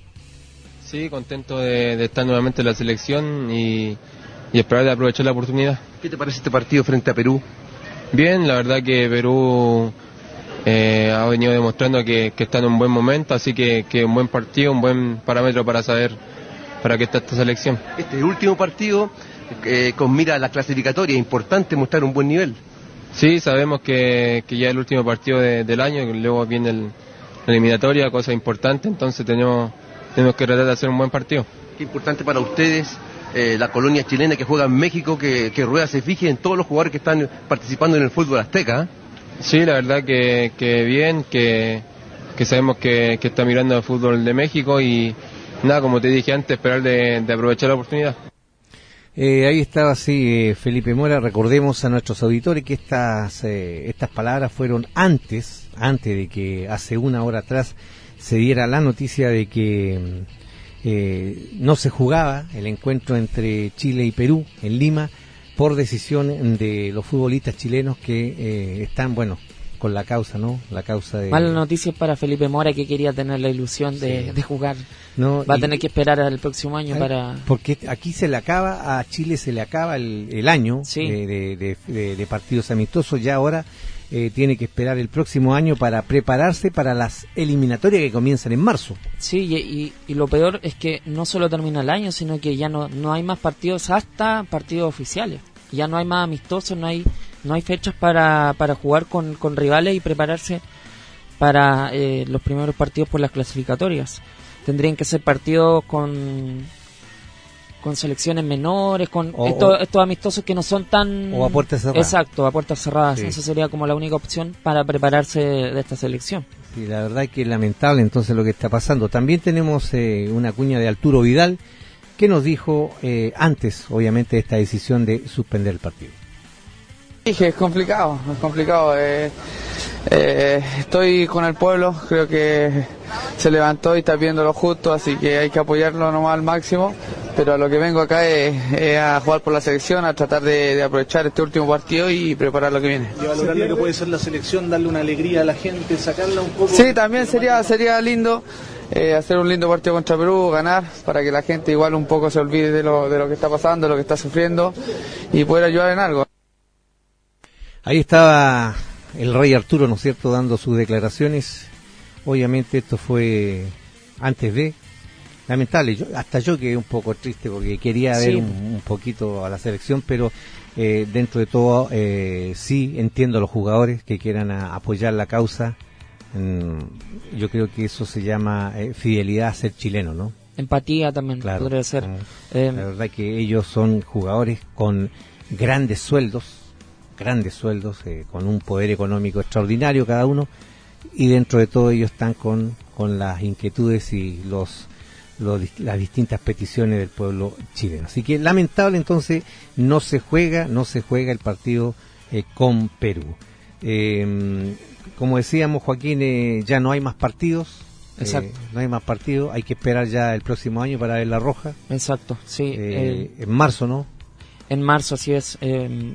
Sí, contento de, de estar nuevamente en la selección y, y esperar de aprovechar la oportunidad. ¿Qué te parece este partido frente a Perú? Bien, la verdad que Perú eh, ha venido demostrando que, que está en un buen momento, así que, que un buen partido, un buen parámetro para saber para qué está esta selección. Este es el último partido eh, con mira a la clasificatoria, es importante mostrar un buen nivel. Sí, sabemos que, que ya es el último partido de, del año, y luego viene el, la eliminatoria, cosa importante, entonces tenemos, tenemos que tratar de hacer un buen partido. Qué importante para ustedes eh, la colonia chilena que juega en México, que, que Rueda se fije en todos los jugadores que están participando en el fútbol azteca. ¿eh? Sí, la verdad que, que bien, que, que sabemos que, que está mirando el fútbol de México y nada, como te dije antes, esperar de, de aprovechar la oportunidad. Eh, ahí estaba, sí, eh, Felipe Mora. Recordemos a nuestros auditores que estas eh, estas palabras fueron antes, antes de que hace una hora atrás se diera la noticia de que eh, no se jugaba el encuentro entre Chile y Perú en Lima por decisión de los futbolistas chilenos que eh, están, bueno, con la causa, ¿no? La causa de... Malas noticias para Felipe Mora, que quería tener la ilusión de, sí. de jugar. No, Va y, a tener que esperar al próximo año para... Porque aquí se le acaba, a Chile se le acaba el, el año sí. de, de, de, de partidos amistosos, ya ahora eh, tiene que esperar el próximo año para prepararse para las eliminatorias que comienzan en marzo. Sí, y, y, y lo peor es que no solo termina el año, sino que ya no, no hay más partidos hasta partidos oficiales. Ya no hay más amistosos, no hay no hay fechas para, para jugar con, con rivales y prepararse para eh, los primeros partidos por las clasificatorias. Tendrían que ser partidos con con selecciones menores, con o, estos, o, estos amistosos que no son tan... O a puertas cerradas. Exacto, a puertas cerradas. Sí. Esa sería como la única opción para prepararse de esta selección. Sí, la verdad es que es lamentable entonces lo que está pasando. También tenemos eh, una cuña de Arturo Vidal, que nos dijo eh, antes, obviamente, de esta decisión de suspender el partido. Dije, es complicado, es complicado. Eh, eh, estoy con el pueblo, creo que se levantó y está viendo lo justo, así que hay que apoyarlo nomás al máximo. Pero a lo que vengo acá es, es a jugar por la selección, a tratar de, de aprovechar este último partido y preparar lo que viene. Y valorar lo que puede ser la selección, darle una alegría a la gente, sacarla un poco. Sí, también sería sería lindo. Eh, hacer un lindo partido contra Perú, ganar, para que la gente igual un poco se olvide de lo, de lo que está pasando, de lo que está sufriendo y poder ayudar en algo. Ahí estaba el rey Arturo, ¿no es cierto?, dando sus declaraciones. Obviamente esto fue antes de... Lamentable, yo, hasta yo quedé un poco triste porque quería sí. ver un, un poquito a la selección, pero eh, dentro de todo eh, sí entiendo a los jugadores que quieran a, apoyar la causa. Mm, yo creo que eso se llama eh, fidelidad a ser chileno, ¿no? Empatía también, claro, podría ser. Mm, eh, la verdad que ellos son jugadores con grandes sueldos, grandes sueldos, eh, con un poder económico extraordinario cada uno, y dentro de todo ellos están con, con las inquietudes y los... Los, las distintas peticiones del pueblo chileno. Así que lamentable, entonces no se juega, no se juega el partido eh, con Perú. Eh, como decíamos, Joaquín, eh, ya no hay más partidos. Exacto. Eh, no hay más partidos, hay que esperar ya el próximo año para ver la roja. Exacto, sí. Eh, en marzo, ¿no? En marzo, así es. Eh,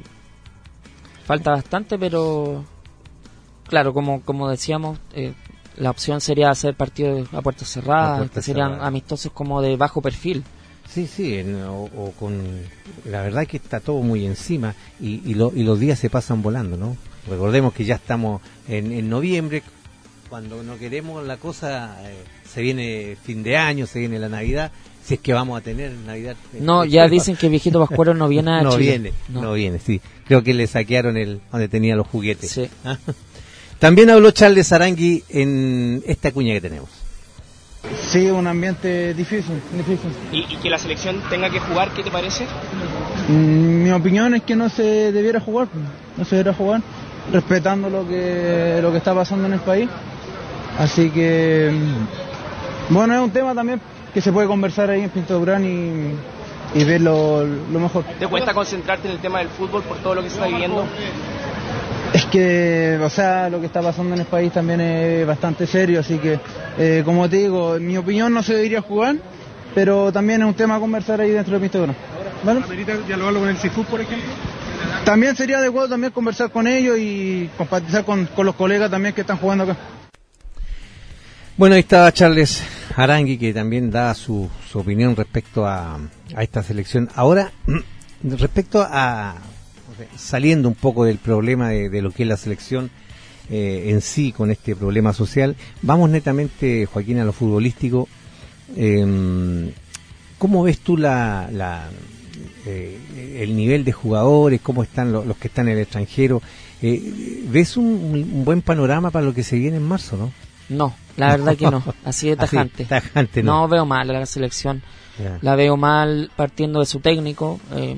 falta bastante, pero claro, como como decíamos, eh, la opción sería hacer partidos a puertas cerradas, puerta que serían cerrada. Amistosos como de bajo perfil. Sí, sí, en, o, o con... La verdad es que está todo muy encima y, y, lo, y los días se pasan volando, ¿no? Recordemos que ya estamos en, en noviembre, cuando no queremos la cosa, eh, se viene fin de año, se viene la Navidad, si es que vamos a tener Navidad. Eh, no, ya dicen que viejito Pascuero no viene a no Chile. Viene, no. no viene, sí. Creo que le saquearon el donde tenía los juguetes. Sí. También habló Charles Arangui en esta cuña que tenemos. Sí, un ambiente difícil, difícil. ¿Y, y que la selección tenga que jugar, qué te parece? Mm, mi opinión es que no se debiera jugar, no se debiera jugar, respetando lo que lo que está pasando en el país. Así que, bueno, es un tema también que se puede conversar ahí en Pinto Durán y, y ver lo, lo mejor. ¿Te cuesta concentrarte en el tema del fútbol por todo lo que se está viviendo? Es que, o sea, lo que está pasando en el país también es bastante serio, así que, eh, como te digo, en mi opinión no se debería jugar, pero también es un tema a conversar ahí dentro de Pinto Durán. ¿Vale? ¿Amerita dialogarlo con el CIFUT, por ejemplo? También sería adecuado también conversar con ellos y compartir con, con los colegas también que están jugando acá. Bueno, ahí estaba Charles Arangui, que también da su, su opinión respecto a, a esta selección. Ahora, respecto a... saliendo un poco del problema de, de lo que es la selección eh, en sí, con este problema social, vamos netamente, Joaquín, a lo futbolístico. Eh, ¿Cómo ves tú la, la eh, el nivel de jugadores? ¿Cómo están los, los que están en el extranjero? Eh, ¿Ves un, un buen panorama para lo que se viene en marzo, no? No, la verdad que no, así de tajante. Así, tajante no. No veo mal a la selección, yeah. La veo mal partiendo de su técnico. Eh,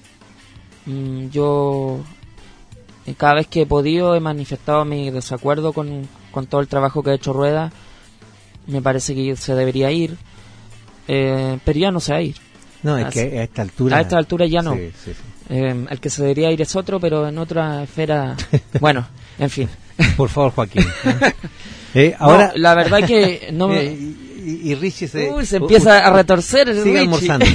Yo cada vez que he podido he manifestado mi desacuerdo con, con todo el trabajo que ha hecho Rueda. Me parece que se debería ir, eh, pero ya no se va a ir. No, es Así, que a esta altura... A esta altura ya no. Sí, sí, sí. Eh, el que se debería ir es otro, pero en otra esfera... Bueno, en fin. Por favor, Joaquín. eh, ahora... No, la verdad que no me... Eh, y, y Richie se... Uy, se empieza uh, a retorcer el Sigue Richie. almorzando.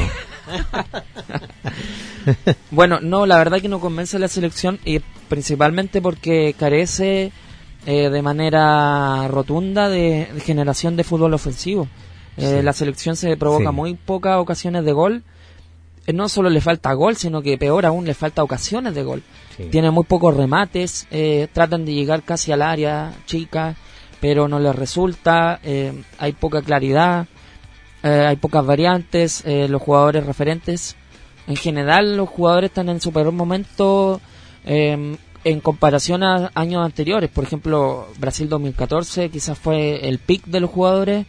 Bueno, no, la verdad que no convence a la selección, y principalmente porque carece eh, de manera rotunda de, de generación de fútbol ofensivo. Eh, sí. La selección se provoca sí. muy pocas ocasiones de gol. Eh, no solo le falta gol, sino que peor aún le falta ocasiones de gol. Sí. Tiene muy pocos remates, eh, tratan de llegar casi al área chica, pero no les resulta. Eh, hay poca claridad, eh, hay pocas variantes. Eh, los jugadores referentes, en general, los jugadores están en su peor momento. Eh, en comparación a años anteriores. Por ejemplo, Brasil dos mil catorce quizás fue el pick de los jugadores,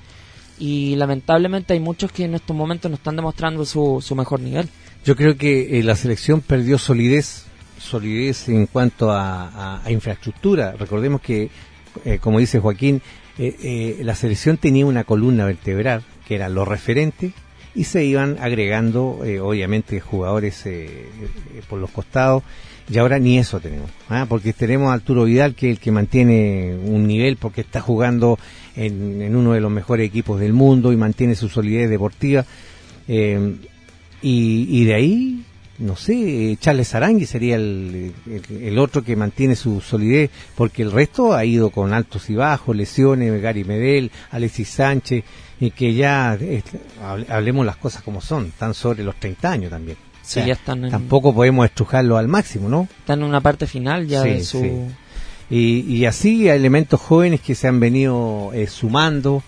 y lamentablemente hay muchos que en estos momentos no están demostrando su, su mejor nivel. Yo creo que eh, la selección perdió solidez solidez en cuanto a, a, a infraestructura. Recordemos que, eh, como dice Joaquín, eh, eh, la selección tenía una columna vertebral que eran los referentes, y se iban agregando eh, obviamente jugadores eh, eh, por los costados. Y ahora ni eso tenemos, ¿ah? Porque tenemos a Arturo Vidal, que es el que mantiene un nivel porque está jugando en, en uno de los mejores equipos del mundo y mantiene su solidez deportiva. Eh, y, y de ahí, no sé, Charles Arangui sería el, el, el otro que mantiene su solidez, porque el resto ha ido con altos y bajos, lesiones, Gary Medel, Alexis Sánchez, y que ya, eh, hablemos las cosas como son, están sobre los treinta años también. Sí, o sea, ya están en, tampoco podemos estrujarlo al máximo, ¿no? Están en una parte final ya sí, de su... Sí. Y, y así hay elementos jóvenes que se han venido eh, sumando,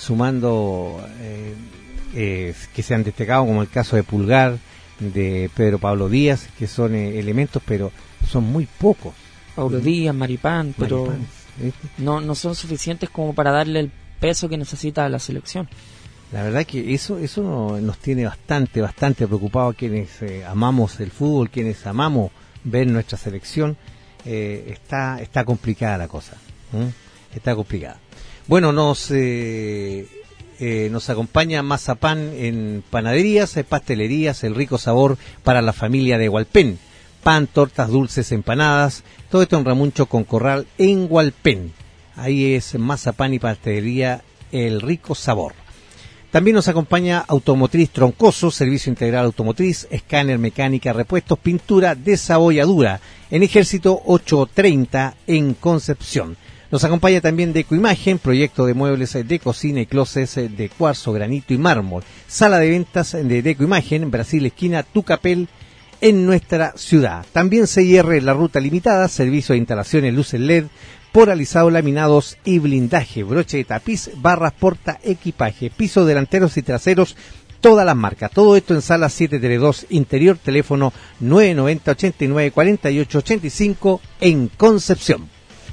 sumando, eh, eh, que se han destacado, como el caso de Pulgar, de Pedro Pablo Díaz, que son eh, elementos, pero son muy pocos. Pablo Díaz, Maripán, pero Maripán, ¿viste? no no son suficientes como para darle el peso que necesita la selección. La verdad que eso eso nos tiene bastante, bastante preocupados quienes eh, amamos el fútbol, quienes amamos ver nuestra selección. Eh, está está complicada la cosa, ¿eh? Está complicada. Bueno, nos eh, eh, nos acompaña Mazapán en panaderías, pastelerías, el rico sabor para la familia de Hualpén. Pan, tortas, dulces, empanadas, todo esto en Ramuncho con Corral en Hualpén. Ahí es Mazapán y pastelería El Rico Sabor. También nos acompaña Automotriz Troncoso, servicio integral automotriz, escáner, mecánica, repuestos, pintura, desabolladura, en Ejército ochocientos treinta en Concepción. Nos acompaña también Decoimagen, proyecto de muebles de cocina y closets de cuarzo, granito y mármol. Sala de ventas de Decoimagen, Brasil esquina Tucapel, en nuestra ciudad. También C I R La Ruta Limitada, servicio de instalaciones, luces L E D, poralizado, laminados y blindaje, broche de tapiz, barras, porta, equipaje, pisos delanteros y traseros, todas las marcas. Todo esto en sala setecientos treinta y dos interior, teléfono nueve noventa, ochenta y nueve, cuarenta y ocho, ochenta y cinco en Concepción.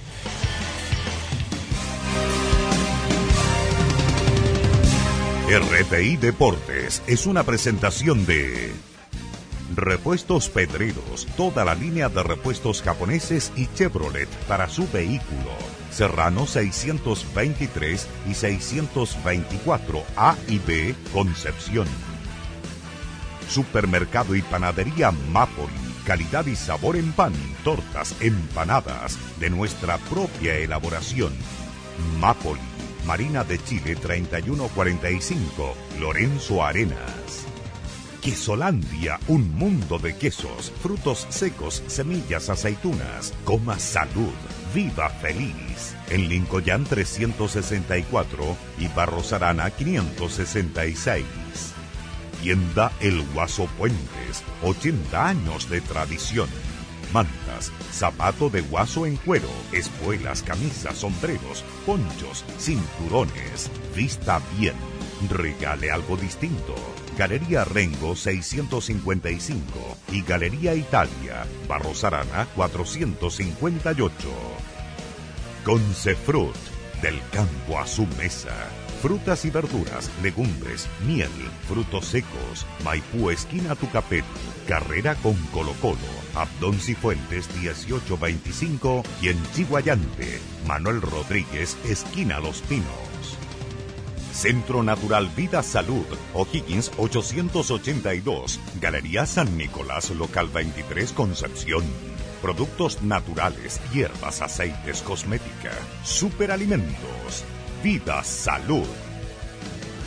R T I Deportes es una presentación de Repuestos Pedreros, toda la línea de repuestos japoneses y Chevrolet para su vehículo. Serrano seiscientos veintitrés y seiscientos veinticuatro A y B, Concepción. Supermercado y panadería Mapoli, calidad y sabor en pan, tortas, empanadas, de nuestra propia elaboración. Mapoli, Marina de Chile treinta y uno cuarenta y cinco, Lorenzo Arenas. Quesolandia, un mundo de quesos, frutos secos, semillas, aceitunas. Coma salud, viva feliz. En Lincoln trescientos sesenta y cuatro y Barros Arana quinientos sesenta y seis. Tienda El Guaso Puentes, ochenta años de tradición. Mantas, zapato de guaso en cuero, espuelas, camisas, sombreros, ponchos, cinturones. Vista bien, regale algo distinto. Galería Rengo seiscientos cincuenta y cinco y Galería Italia, Barros Arana cuatrocientos cincuenta y ocho. Concefrut, del campo a su mesa. Frutas y verduras, legumbres, miel, frutos secos. Maipú esquina Tucapel, carrera con Colo Colo. Abdón Cifuentes dieciocho veinticinco y en Chihuayante, Manuel Rodríguez esquina Los Pinos. Centro Natural Vida Salud, O'Higgins ochocientos ochenta y dos, Galería San Nicolás, local veintitrés, Concepción. Productos naturales, hierbas, aceites, cosmética, superalimentos. Vida Salud.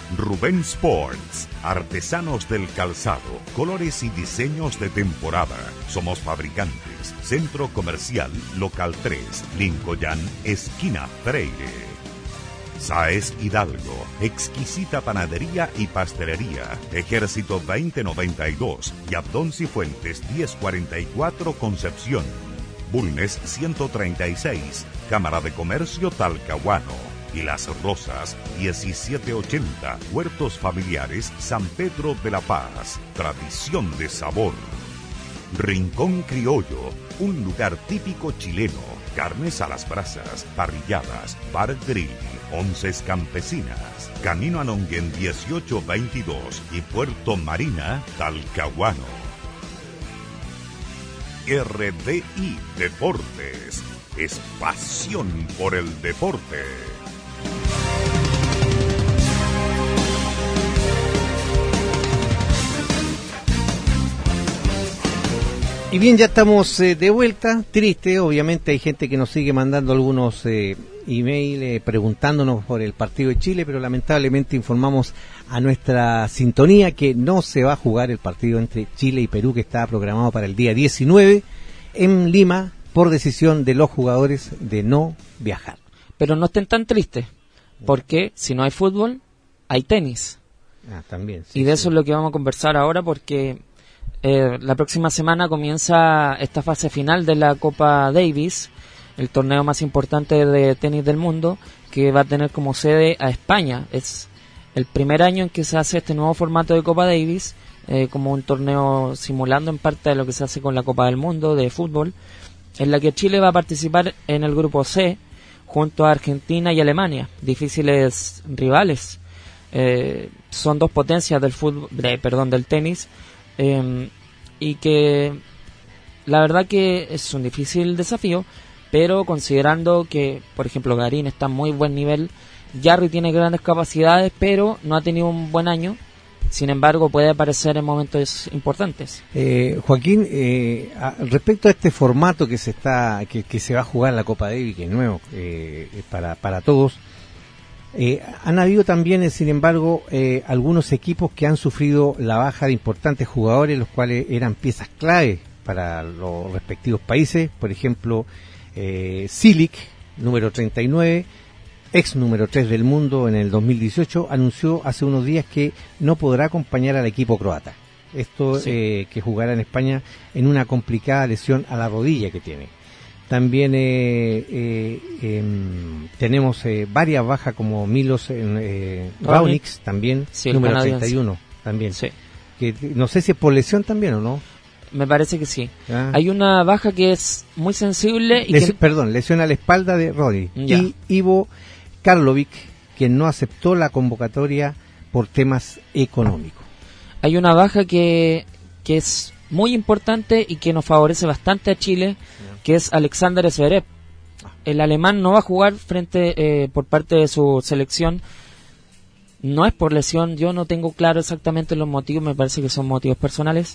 Rubén Sports, artesanos del calzado, colores y diseños de temporada. Somos fabricantes. Centro Comercial Local tres, Lincoln, esquina Freire. Saez Hidalgo, exquisita panadería y pastelería. Ejército veinte noventa y dos y Abdón Cifuentes diez cuarenta y cuatro, Concepción. Bulnes ciento treinta y seis, Cámara de Comercio Talcahuano. Y Las Rosas diecisiete ochenta, Huertos Familiares San Pedro de la Paz. Tradición de sabor. Rincón Criollo, un lugar típico chileno. Carnes a las brasas, parrilladas, bar grill, onces campesinas. Camino a Nonguén dieciocho veintidós y Puerto Marina, Talcahuano. R D I Deportes, es pasión por el deporte. Y bien, ya estamos eh, de vuelta. Triste, obviamente hay gente que nos sigue mandando algunos eh, email eh, preguntándonos por el partido de Chile, pero lamentablemente informamos a nuestra sintonía que no se va a jugar el partido entre Chile y Perú, que estaba programado para el día diecinueve en Lima, por decisión de los jugadores de no viajar. Pero no estén tan tristes, porque si no hay fútbol, hay tenis. Ah, también. Sí, y de sí. eso es lo que vamos a conversar ahora, porque eh, la próxima semana comienza esta fase final de la Copa Davis, el torneo más importante de tenis del mundo, que va a tener como sede a España. Es el primer año en que se hace este nuevo formato de Copa Davis, eh, como un torneo simulando en parte de lo que se hace con la Copa del Mundo de fútbol, en la que Chile va a participar en el grupo C, junto a Argentina y Alemania, difíciles rivales. Eh, son dos potencias del fútbol, de, perdón, del tenis, eh, y que la verdad que es un difícil desafío, pero considerando que, por ejemplo, Garín está a muy buen nivel, Jarry tiene grandes capacidades, pero no ha tenido un buen año. Sin embargo, puede aparecer en momentos importantes. Eh, Joaquín, eh, a, respecto a este formato que se está, que, que se va a jugar la Copa Davis, que es nuevo eh, para para todos, eh, han habido también, eh, sin embargo, eh, algunos equipos que han sufrido la baja de importantes jugadores, los cuales eran piezas clave para los respectivos países. Por ejemplo, eh, Silic, número treinta y nueve, ex número tres del mundo en el dos mil dieciocho, anunció hace unos días que no podrá acompañar al equipo croata. Esto sí. eh, que jugará en España en una complicada lesión a la rodilla que tiene. También eh, eh, eh, tenemos eh, varias bajas como Milos eh, Raonic, también, sí, número treinta y uno, también. Sí. Que, no sé si es por lesión también o no. Me parece que sí. Ah. Hay una baja que es muy sensible. Y Lesi- que... Perdón, lesión a la espalda de Rodri. Ya. Y Ivo Karlovic, quien no aceptó la convocatoria por temas económicos. Hay una baja que, que es muy importante y que nos favorece bastante a Chile, que es Alexander Zverev. El alemán no va a jugar frente eh, por parte de su selección. No es por lesión, yo no tengo claro exactamente los motivos, me parece que son motivos personales.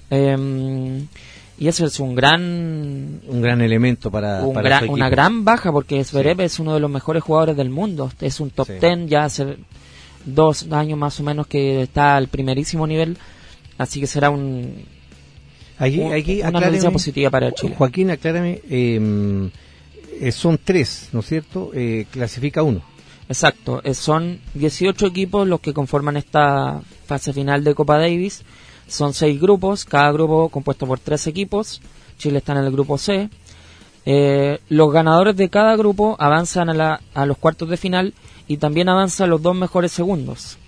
Eh, y eso es un gran un gran elemento para, un para gran, su equipo. Una gran baja, porque Zverev sí. es uno de los mejores jugadores del mundo, es un top ten, sí. ya hace dos años más o menos que está al primerísimo nivel, así que será un, aquí, un aquí, una noticia positiva para Chile. Joaquín, aclárame, eh, eh, son tres, ¿no es cierto? Eh, clasifica uno. Exacto, eh, son dieciocho equipos los que conforman esta fase final de Copa Davis. Son seis grupos, cada grupo compuesto por tres equipos. Chile está en el grupo C. Eh, los ganadores de cada grupo avanzan a, la, a los cuartos de final y también avanzan los dos mejores segundos.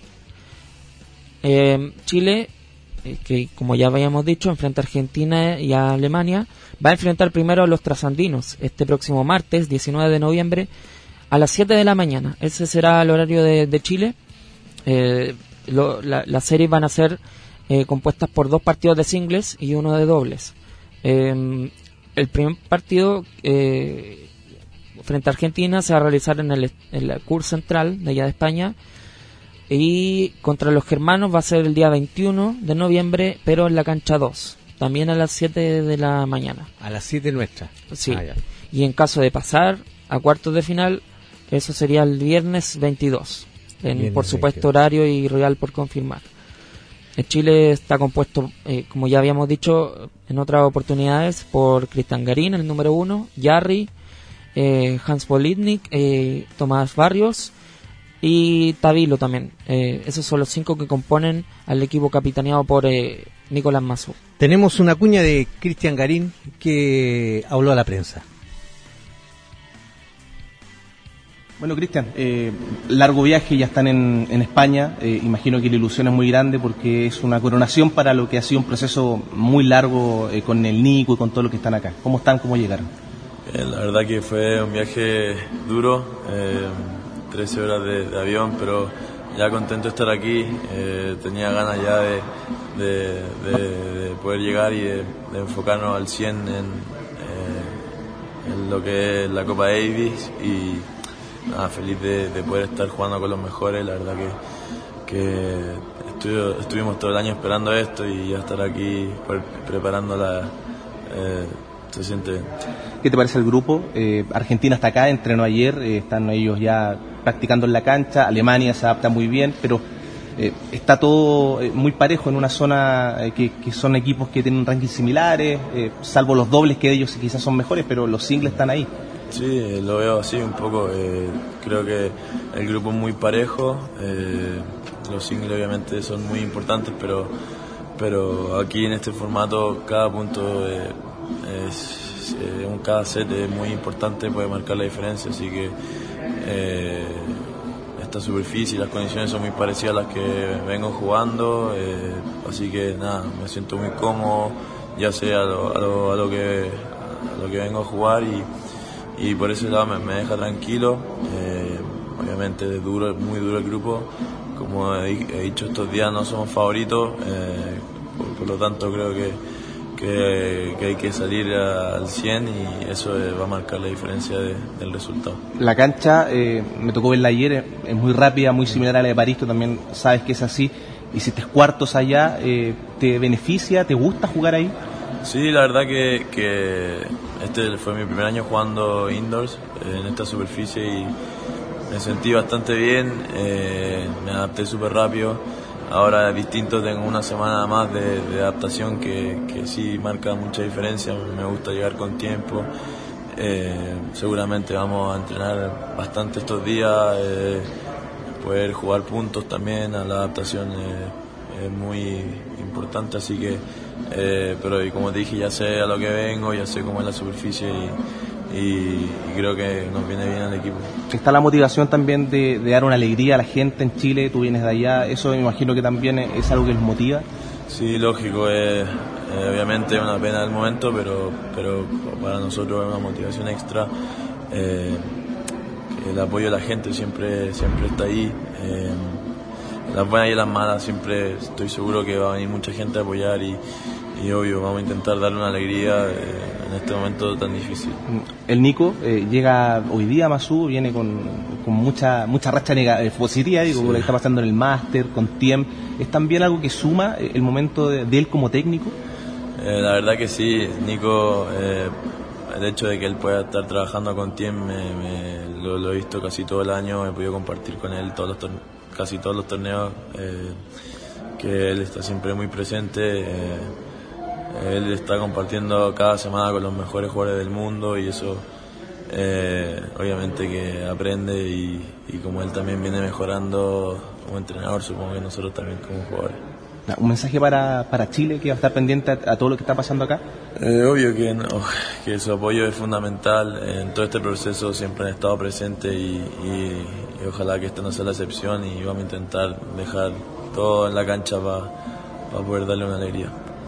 Eh, Chile, eh, que como ya habíamos dicho, enfrenta a Argentina y a Alemania, va a enfrentar primero a los trasandinos este próximo martes, diecinueve de noviembre, a las siete de la mañana. Ese será el horario de, de Chile. Eh, lo, la, las series van a ser Eh, compuestas por dos partidos de singles y uno de dobles. Eh, el primer partido eh, frente a Argentina se va a realizar en el, en el Cour Central de allá de España, y contra los germanos va a ser el día veintiuno de noviembre, pero en la cancha dos, también a las siete de la mañana. A las siete nuestra. Sí. Ah, y en caso de pasar a cuartos de final, eso sería el viernes veintidós. en, Bien, por bien, supuesto, bien. horario y rival por confirmar. En Chile está compuesto, eh, como ya habíamos dicho en otras oportunidades, por Cristian Garín, el número uno, Jarry, eh, Hans Politnik, eh, Tomás Barrios y Tavilo también. Eh, esos son los cinco que componen al equipo capitaneado por eh, Nicolás Massú. Tenemos una cuña de Cristian Garín que habló a la prensa. Bueno, Cristian, eh, largo viaje, ya están en, en España, eh, imagino que la ilusión es muy grande porque es una coronación para lo que ha sido un proceso muy largo eh, con el Nico y con todos los que están acá. ¿Cómo están? ¿Cómo llegaron? Eh, la verdad que fue un viaje duro, eh, trece horas de, de avión, pero ya contento de estar aquí, eh, tenía ganas ya de, de, de, de poder llegar y de, de enfocarnos al cien en, eh, en lo que es la Copa Davis y nada, feliz de, de poder estar jugando con los mejores. La verdad que, que estuve, estuvimos todo el año esperando esto y ya estar aquí pre- preparándola eh, se siente bien. ¿Qué te parece el grupo? Eh, Argentina está acá, entrenó ayer, eh, están ellos ya practicando en la cancha, Alemania se adapta muy bien, pero eh, está todo eh, muy parejo en una zona eh, que, que son equipos que tienen rankings similares, eh, salvo los dobles que ellos quizás son mejores, pero los singles están ahí. Sí, lo veo así un poco. Eh, creo que el grupo es muy parejo. Eh, los singles obviamente son muy importantes, pero pero aquí en este formato cada punto eh, es, eh, un cada set es muy importante, puede marcar la diferencia. Así que eh, esta superficie y las condiciones son muy parecidas a las que vengo jugando. Eh, así que nada, me siento muy cómodo, ya sé a lo, a lo, a lo que a lo que vengo a jugar y y por ese lado me, me deja tranquilo. Eh, obviamente es duro, muy duro el grupo, como he, he dicho estos días no somos favoritos, eh, por, por lo tanto creo que, que, que hay que salir a, al cien y eso eh, va a marcar la diferencia de, del resultado. La cancha, eh, me tocó verla ayer, es muy rápida, muy similar a la de París, tú también sabes que es así, hiciste cuartos allá, eh, ¿te beneficia, te gusta jugar ahí? Sí, la verdad que, que este fue mi primer año jugando indoors eh, en esta superficie y me sentí bastante bien, eh, me adapté súper rápido. Ahora es distinto, tengo una semana más de, de adaptación que, que sí marca mucha diferencia, me gusta llegar con tiempo. Eh, seguramente vamos a entrenar bastante estos días, eh, poder jugar puntos también, a la adaptación eh, es muy importante, así que Eh, pero y como te dije, ya sé a lo que vengo, ya sé cómo es la superficie y, y, y creo que nos viene bien al equipo. Está la motivación también de, de dar una alegría a la gente en Chile, tú vienes de allá, eso me imagino que también es algo que les motiva. Sí, lógico, es eh, obviamente es una pena del momento, pero, pero para nosotros es una motivación extra. Eh, el apoyo de la gente siempre, siempre está ahí. Eh, las buenas y las malas siempre estoy seguro que va a venir mucha gente a apoyar y, y obvio vamos a intentar darle una alegría eh, en este momento tan difícil. El Nico eh, llega hoy día a Massú, viene con, con mucha mucha racha nega, eh, positiva, digo, sí. Lo que está pasando en el máster, con Tiem, ¿es también algo que suma eh, el momento de, de él como técnico? Eh, la verdad que sí, Nico, eh, el hecho de que él pueda estar trabajando con Tiem me, me, lo, lo he visto casi todo el año, he podido compartir con él todos los torneos, casi todos los torneos, eh, que él está siempre muy presente, eh, él está compartiendo cada semana con los mejores jugadores del mundo y eso eh, obviamente que aprende y, y como él también viene mejorando como entrenador, supongo que nosotros también como jugadores. ¿Un mensaje para, para Chile que va a estar pendiente a, a todo lo que está pasando acá? Eh, obvio que, no, que su apoyo es fundamental, en todo este proceso siempre han estado presentes y, y, y ojalá que esta no sea la excepción y vamos a intentar dejar todo en la cancha para pa poder darle una alegría.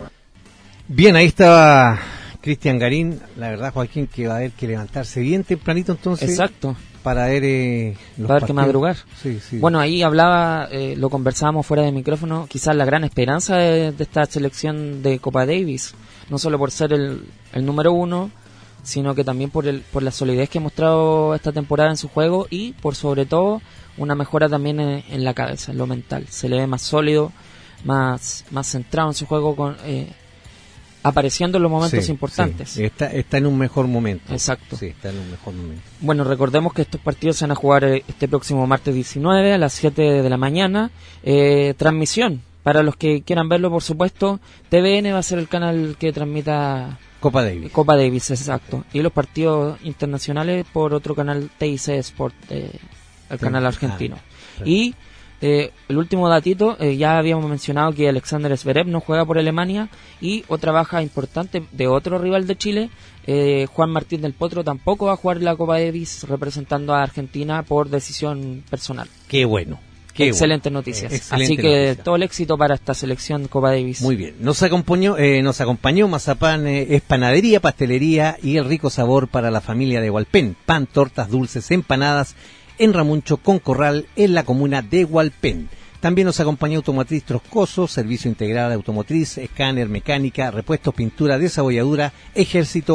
Bien, ahí estaba Cristian Garín, la verdad Joaquín que va a haber que levantarse bien tempranito entonces. Exacto. Para ver eh, los para ver que madrugar. Sí, sí. Bueno, ahí hablaba, eh, lo conversábamos fuera de micrófono, quizás la gran esperanza de, de esta selección de Copa Davis, no solo por ser el, el número uno, sino que también por el por la solidez que ha mostrado esta temporada en su juego y por sobre todo una mejora también en, en la cabeza, en lo mental. Se le ve más sólido, más más centrado en su juego, con, eh, apareciendo en los momentos sí, importantes. Sí. Está, está en un mejor momento. Exacto. Sí, está en un mejor momento. Bueno, recordemos que estos partidos se van a jugar este próximo martes diecinueve a las siete de la mañana. Eh, transmisión, para los que quieran verlo, por supuesto, T V N va a ser el canal que transmita Copa Davis. Copa Davis, exacto. Y los partidos internacionales por otro canal, T I C Sport, eh, el sí. canal argentino. Ah, y eh, el último datito, eh, ya habíamos mencionado que Alexander Zverev no juega por Alemania, y otra baja importante de otro rival de Chile, eh, Juan Martín del Potro, tampoco va a jugar la Copa Davis representando a Argentina por decisión personal. Qué bueno. Qué Excelentes bueno. noticias. Eh, excelente Así que noticia. Todo el éxito para esta selección Copa Davis. Muy bien. Nos acompañó, eh, nos acompañó Mazapán, eh, es panadería, pastelería y el rico sabor para la familia de Hualpén. Pan, tortas, dulces, empanadas en Ramuncho con Corral en la comuna de Hualpén. También nos acompañó Automotriz Troscoso, servicio integral de automotriz, escáner, mecánica, repuestos, pintura, desabolladura, Ejército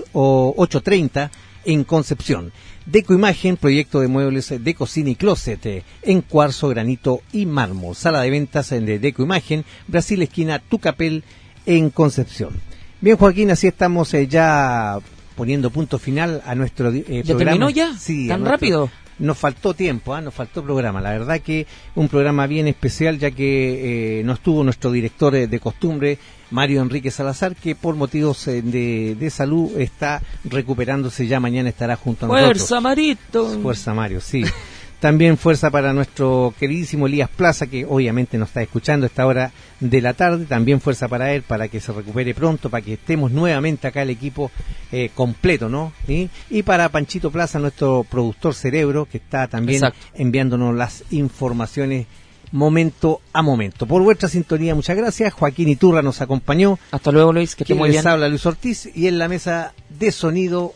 ocho treinta en Concepción. Deco Imagen, proyecto de muebles de cocina y closet eh, en cuarzo, granito y mármol. Sala de ventas de Deco Imagen, Brasil esquina Tucapel en Concepción. Bien, Joaquín, así estamos eh, ya poniendo punto final a nuestro eh, ¿Ya programa. terminó ya? Sí, ¿Tan nuestro... rápido? Nos faltó tiempo, ¿eh? nos faltó programa. La verdad que un programa bien especial, ya que eh, no estuvo nuestro director eh, de costumbre, Mario Enrique Salazar, que por motivos eh, de, de salud está recuperándose. Ya mañana estará junto a ¡Fuerza, nosotros. ¡Fuerza, Marito! Fuerza, Mario, sí. También fuerza para nuestro queridísimo Elías Plaza, que obviamente nos está escuchando a esta hora de la tarde. También fuerza para él, para que se recupere pronto, para que estemos nuevamente acá el equipo eh, completo, ¿no? ¿Sí? Y para Panchito Plaza, nuestro productor cerebro, que está también Exacto. enviándonos las informaciones momento a momento. Por vuestra sintonía, muchas gracias. Joaquín Iturra nos acompañó. Hasta luego, Luis, que esté muy bien. Les habla Luis Ortiz, y en la mesa de sonido,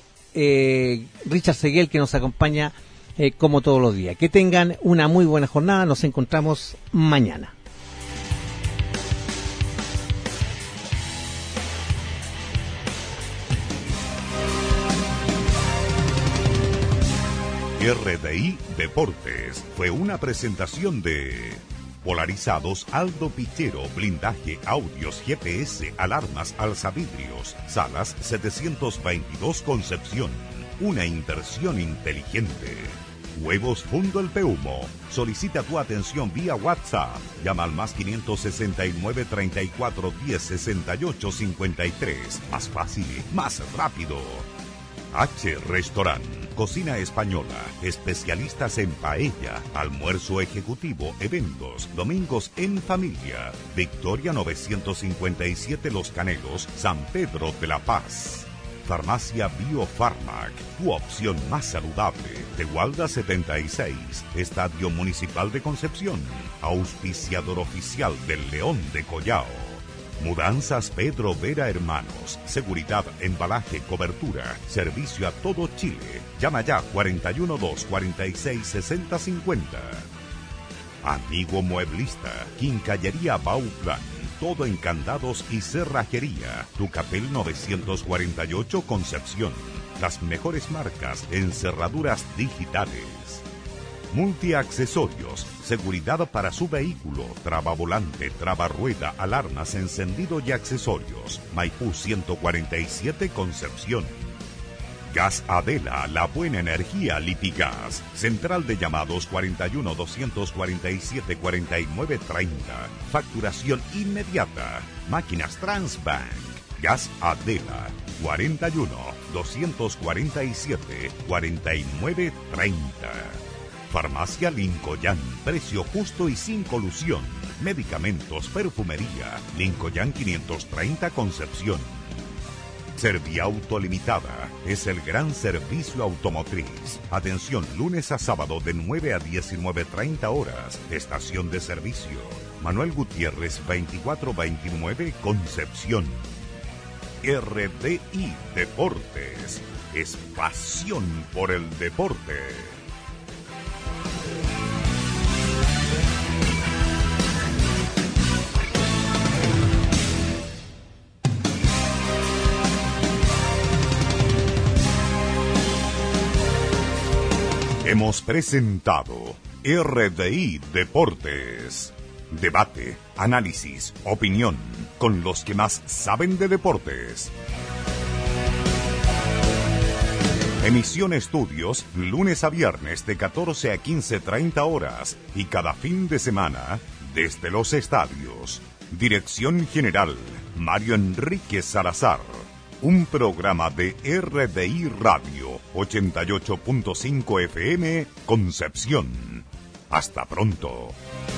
eh, Richard Seguel, que nos acompaña Eh, como todos los días. Que tengan una muy buena jornada. Nos encontramos mañana. R D I Deportes fue una presentación de Polarizados Aldo Pichero, blindaje, audios, G P S, alarmas, alzavidrios, salas setecientos veintidós Concepción, una inversión inteligente. Huevos Fundo El Peumo. Solicita tu atención vía WhatsApp. Llama al más quinientos sesenta y nueve, treinta y cuatro, diez, sesenta y ocho, cincuenta y tres. Más fácil, más rápido. H Restaurant. Cocina española. Especialistas en paella. Almuerzo ejecutivo. Eventos. Domingos en familia. Victoria novecientos cincuenta y siete Los Canelos, San Pedro de la Paz. Farmacia Biofarmac, tu opción más saludable. Tegualda setenta y seis, Estadio Municipal de Concepción, auspiciador oficial del León de Collao. Mudanzas Pedro Vera Hermanos, seguridad, embalaje, cobertura, servicio a todo Chile. Llama ya cuarenta y uno, dos, cuarenta y seis, sesenta, cincuenta. Amigo Mueblista, Quincallería Bauplan. Todo en candados y cerrajería. Tucapel novecientos cuarenta y ocho Concepción. Las mejores marcas en cerraduras digitales. Multiaccesorios. Seguridad para su vehículo. Traba volante, traba rueda, alarmas, encendido y accesorios. Maipú ciento cuarenta y siete Concepción. Gas Adela, la buena energía Lipigas. Central de llamados cuarenta y uno, doscientos cuarenta y siete, cuarenta y nueve, treinta. Facturación inmediata. Máquinas Transbank. Gas Adela, cuarenta y uno, doscientos cuarenta y siete, cuarenta y nueve, treinta. Farmacia Lincoln, precio justo y sin colusión. Medicamentos, perfumería. Lincoln quinientos treinta Concepción. Serviauto Limitada es el gran servicio automotriz. Atención lunes a sábado de nueve a diecinueve treinta horas. Estación de servicio. Manuel Gutiérrez veinticuatro veintinueve Concepción. R D I Deportes es pasión por el deporte. Hemos presentado R D I Deportes. Debate, análisis, opinión, con los que más saben de deportes. Emisión Estudios, lunes a viernes de catorce a quince treinta horas y cada fin de semana desde los estadios. Dirección General, Mario Enrique Salazar. Un programa de R D I Radio, ochenta y ocho punto cinco F M, Concepción. Hasta pronto.